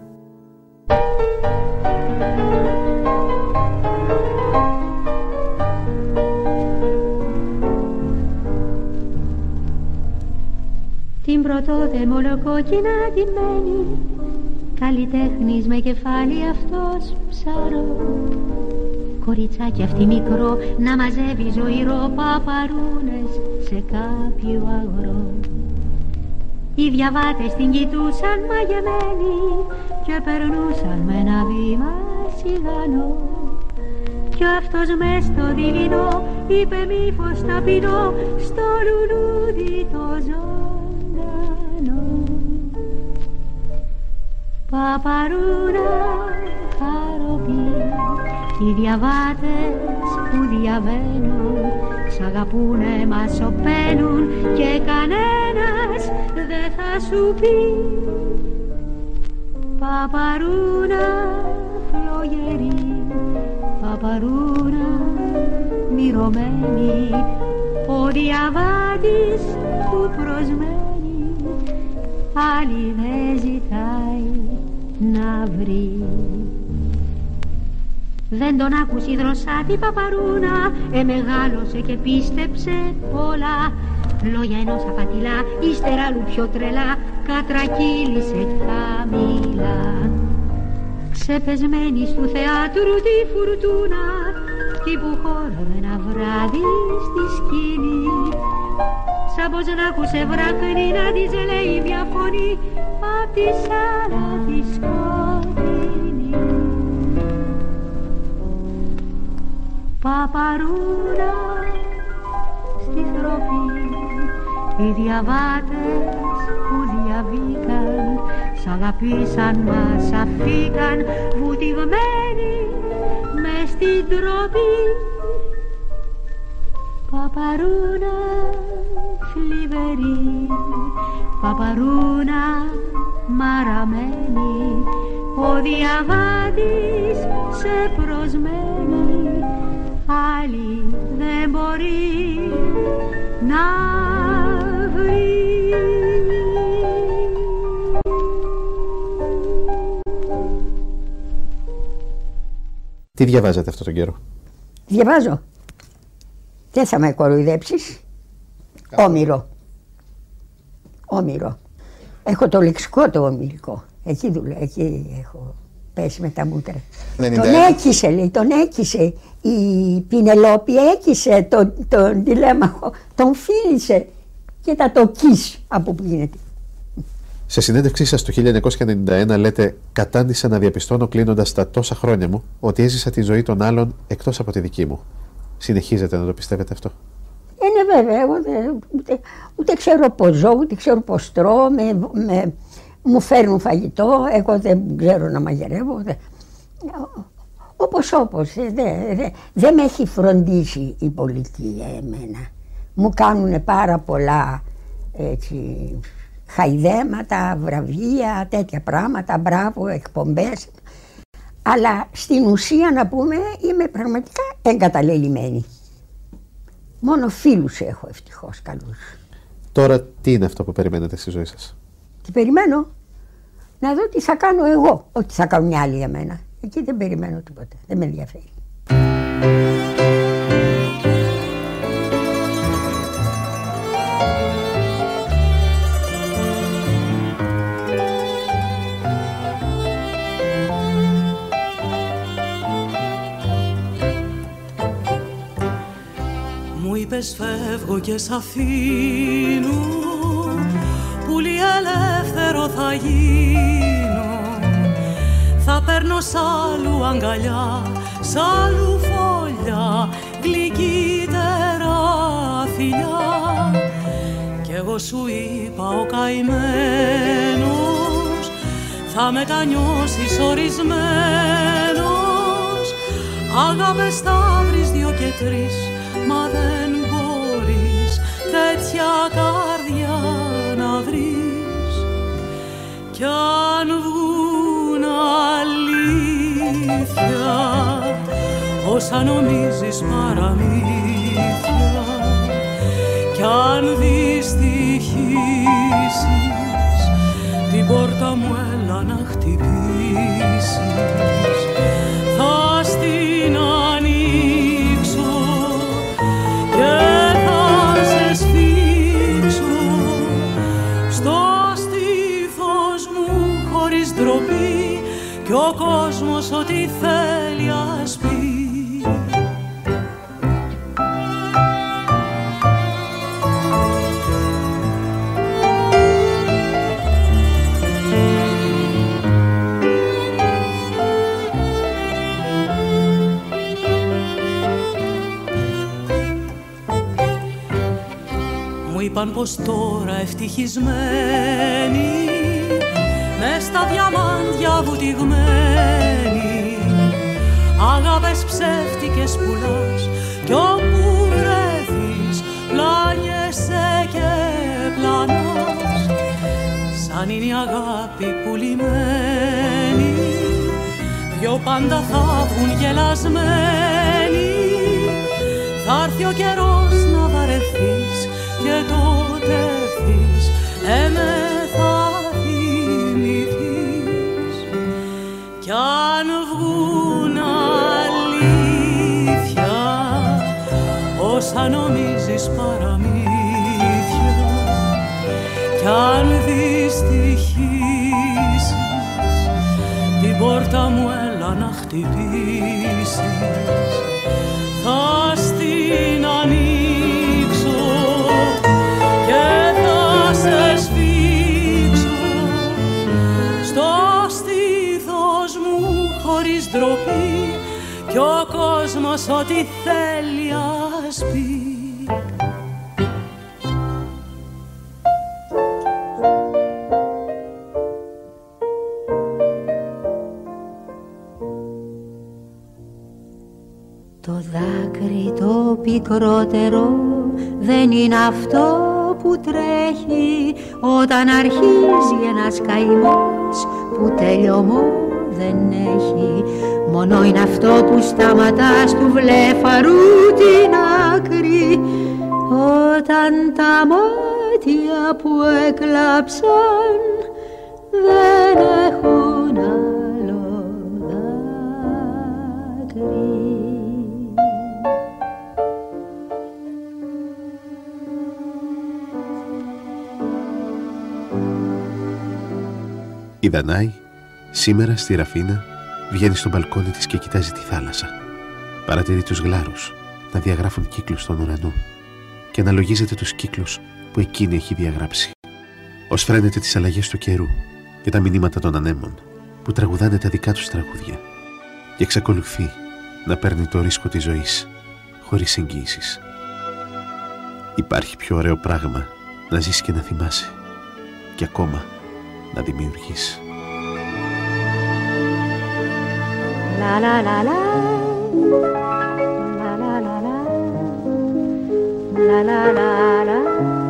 Την πρωτόδεμο κόκκινα ντυμένη, καλλιτέχνης με κεφάλι αυτός ψαρό. Κοριτσάκι αυτή μικρό να μαζεύει ζωηρό παπαρούνες σε κάποιο αγρό. Οι διαβάτες την κοιτούσαν μαγεμένοι και περνούσαν με ένα βήμα σιγανό. Κι αυτός μες στο δειλινό είπε μήπως ταπεινό στο λουλούδι το ζωντανό. Παπαρούνα χαροπή, οι διαβάτες που διαβαίνουν σ' αγαπούνε, μας σωπαίνουν και κανένας δεν θα σου πει. Παπαρούνα φλογερή, παπαρούνα μυρωμένη, ο διαβάτης που προσμένει άλλη δεν ζητάει να βρει. Δεν τον άκουσε η δροσάτη παπαρούνα, εμεγάλωσε και πίστεψε πολλά. Λόγια ενός απατηλά, ύστερα άλλου πιο τρελά, κατρακύλησε χαμηλά. Ξεπεσμένη του θεάτρου τη φουρτούνα, κι που χόρευε ένα βράδυ στη σκηνή, σαν πως να άκουσε βραχνή να της λέει μια φωνή απ' τη σάλα τη σκοτεινή. Παπαρούνα στη θροπή, οι διαβάτες που διαβήκαν σ' αγαπήσαν, μας αφήκαν βουτυγμένοι μες στην τροπή. Παπαρούνα φλιβερή, παπαρούνα μαραμένη, ο διαβάτης σε προσμένει, άλλη δεν μπορεί να βρει. Τι διαβάζετε αυτόν τον καιρό? Διαβάζω. Δεν θα με κοροϊδέψεις. Όμηρο. Όμηρο. Έχω το λεξικό το ομηρικό. Εκεί δουλεύω, εκεί έχω πέσει με τα μούτρα. ενενήντα Τον ένα. έκισε, λέει, τον έκισε. Η Πινελόπη έκισε τον, τον τηλέμαχο, τον φίλησε και τα το κις από που γίνεται. Σε συνέντευξή σας το χίλια εννιακόσια ενενήντα ένα λέτε «Κατάντησα να διαπιστώνω κλείνοντας τα τόσα χρόνια μου ότι έζησα τη ζωή των άλλων εκτός από τη δική μου». Συνεχίζετε να το πιστεύετε αυτό? Είναι βέβαια, εγώ δεν, ούτε, ούτε ξέρω πώς ζω, ούτε ξέρω πώς τρώω, με, με, μου φέρνουν φαγητό, εγώ δεν ξέρω να μαγειρεύω. Δε, όπως όπως, δεν δε, δε, δε με έχει φροντίσει η πολιτεία εμένα. Μου κάνουν πάρα πολλά έτσι, χαϊδέματα, βραβεία, τέτοια πράγματα, μπράβο, εκπομπές. Αλλά στην ουσία να πούμε είμαι πραγματικά εγκαταλελειμμένη. Μόνο φίλους έχω ευτυχώς καλούς. Τώρα τι είναι αυτό που περιμένετε στη ζωή σας? Τι περιμένω? Να δω τι θα κάνω εγώ, όχι τι θα κάνουν οι άλλοι για μένα. Εκεί δεν περιμένω τίποτα, δεν με ενδιαφέρει. Μου είπες φεύγω και σ' αφήνω, πουλί ελεύθερο θα γίνω. Θα παίρνω σ' άλλου αγκαλιά, σ' άλλου φωλιά, γλυκύτερα φιλιά. Κι εγώ σου είπα ο καημένος, θα μετανιώσεις ορισμένος. Αγάπες θα βρεις δυο και τρεις, μα δεν μπορείς τέτοια καρδιά να βρεις. Κι αν βγουν αλήθεια όσα νομίζεις παραμύθια, κι αν δυστυχήσεις την πόρτα μου έλα να χτυπήσεις, θα στην ανοίξω και θα σε σφίξω στο στήθος μου χωρίς ντροπή, κι ο κόσμος ό,τι θέλει ας πει. Μου είπαν πως τώρα ευτυχισμένοι μες στα διαμάντια βουτυγμένη, αγάπες ψεύτικες πουλάς κι όπου βρέθεις πλάνιεσαι και πλανάς. Σαν είναι η αγάπη πουλημένη, δυο πάντα θα βγουν γελασμένοι. Θα έρθει ο καιρός να βαρεθείς και τότε ευθύς εμέ θα θυμηθείς. Κι αν βγουν αλήθεια όσα νομίζεις παραμύθια, κι αν δυστυχήσεις την πόρτα μου έλα να χτυπήσεις, θα στην ανοίξω και θα σε σφίξω στο στήθος μου χωρίς ντροπή κι ο κόσμος ό,τι θέλει ας πει. Το δάκρυ το πικρότερο δεν είναι αυτό που τρέχει όταν αρχίζει ένας καημός που τελειωμό δεν έχει. Μόνο είναι αυτό που σταματάς του βλέφαρου την άκρη όταν τα μάτια που έκλαψαν δεν έχουν άλλο δάκρυ. Η Δανάη σήμερα στη Ραφίνα βγαίνει στο μπαλκόνι της και κοιτάζει τη θάλασσα. Παρατηρεί τους γλάρους να διαγράφουν κύκλους στον ουρανό και αναλογίζεται τους κύκλους που εκείνη έχει διαγράψει. Ως φρένεται τις αλλαγές του καιρού και τα μηνύματα των ανέμων που τραγουδάνε τα δικά τους τραγούδια και εξακολουθεί να παίρνει το ρίσκο της ζωής χωρίς εγγύησεις. Υπάρχει πιο ωραίο πράγμα να ζεις και να θυμάσαι και ακόμα να δημιουργείς. La la la la la la la la la la la.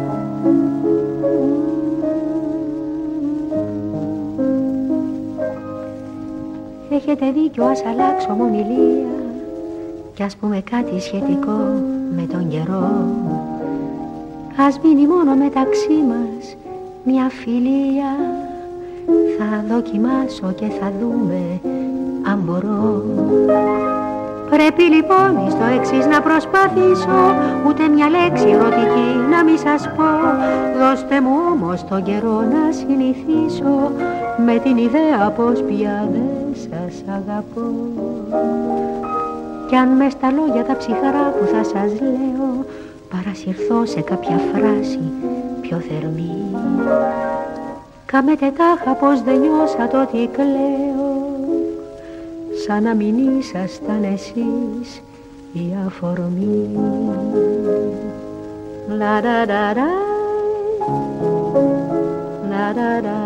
Έχετε δίκιο, ας αλλάξω μονηλία κι ας πούμε κάτι σχετικό με τον καιρό. Ας μείνει μόνο μεταξύ μας μια φιλία. Θα δοκιμάσω και θα δούμε αν μπορώ. Πρέπει λοιπόν στο εξής να προσπαθήσω, ούτε μια λέξη ερωτική να μη σας πω. Δώστε μου όμως τον καιρό να συνηθίσω με την ιδέα πως πια δεν σας αγαπώ. Κι αν μες στα λόγια τα ψυχρά που θα σας λέω παρασυρθώ σε κάποια φράση πιο θερμή, κάμετε τάχα πως δεν νιώσατε ότι κλαίω, σαν να μην ήσασταν εσείς η αφορμή. Λα λα λα λα λα λα λα.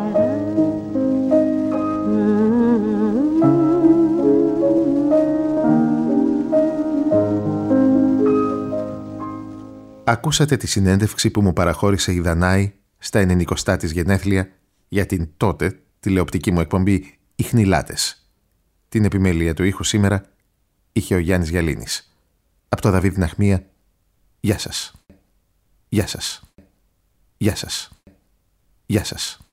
Ακούσατε τη συνέντευξη που μου παραχώρησε η Δανάη στα ενενηκοστά της γενέθλια για την τότε τηλεοπτική μου εκπομπή «Οι Χνηλάτες». Την επιμέλεια του ήχου σήμερα είχε ο Γιάννης Γιαλίνης. Από το Δαβίδ Ναχμία, γεια σας. Γεια σας. Γεια σας. Γεια σας.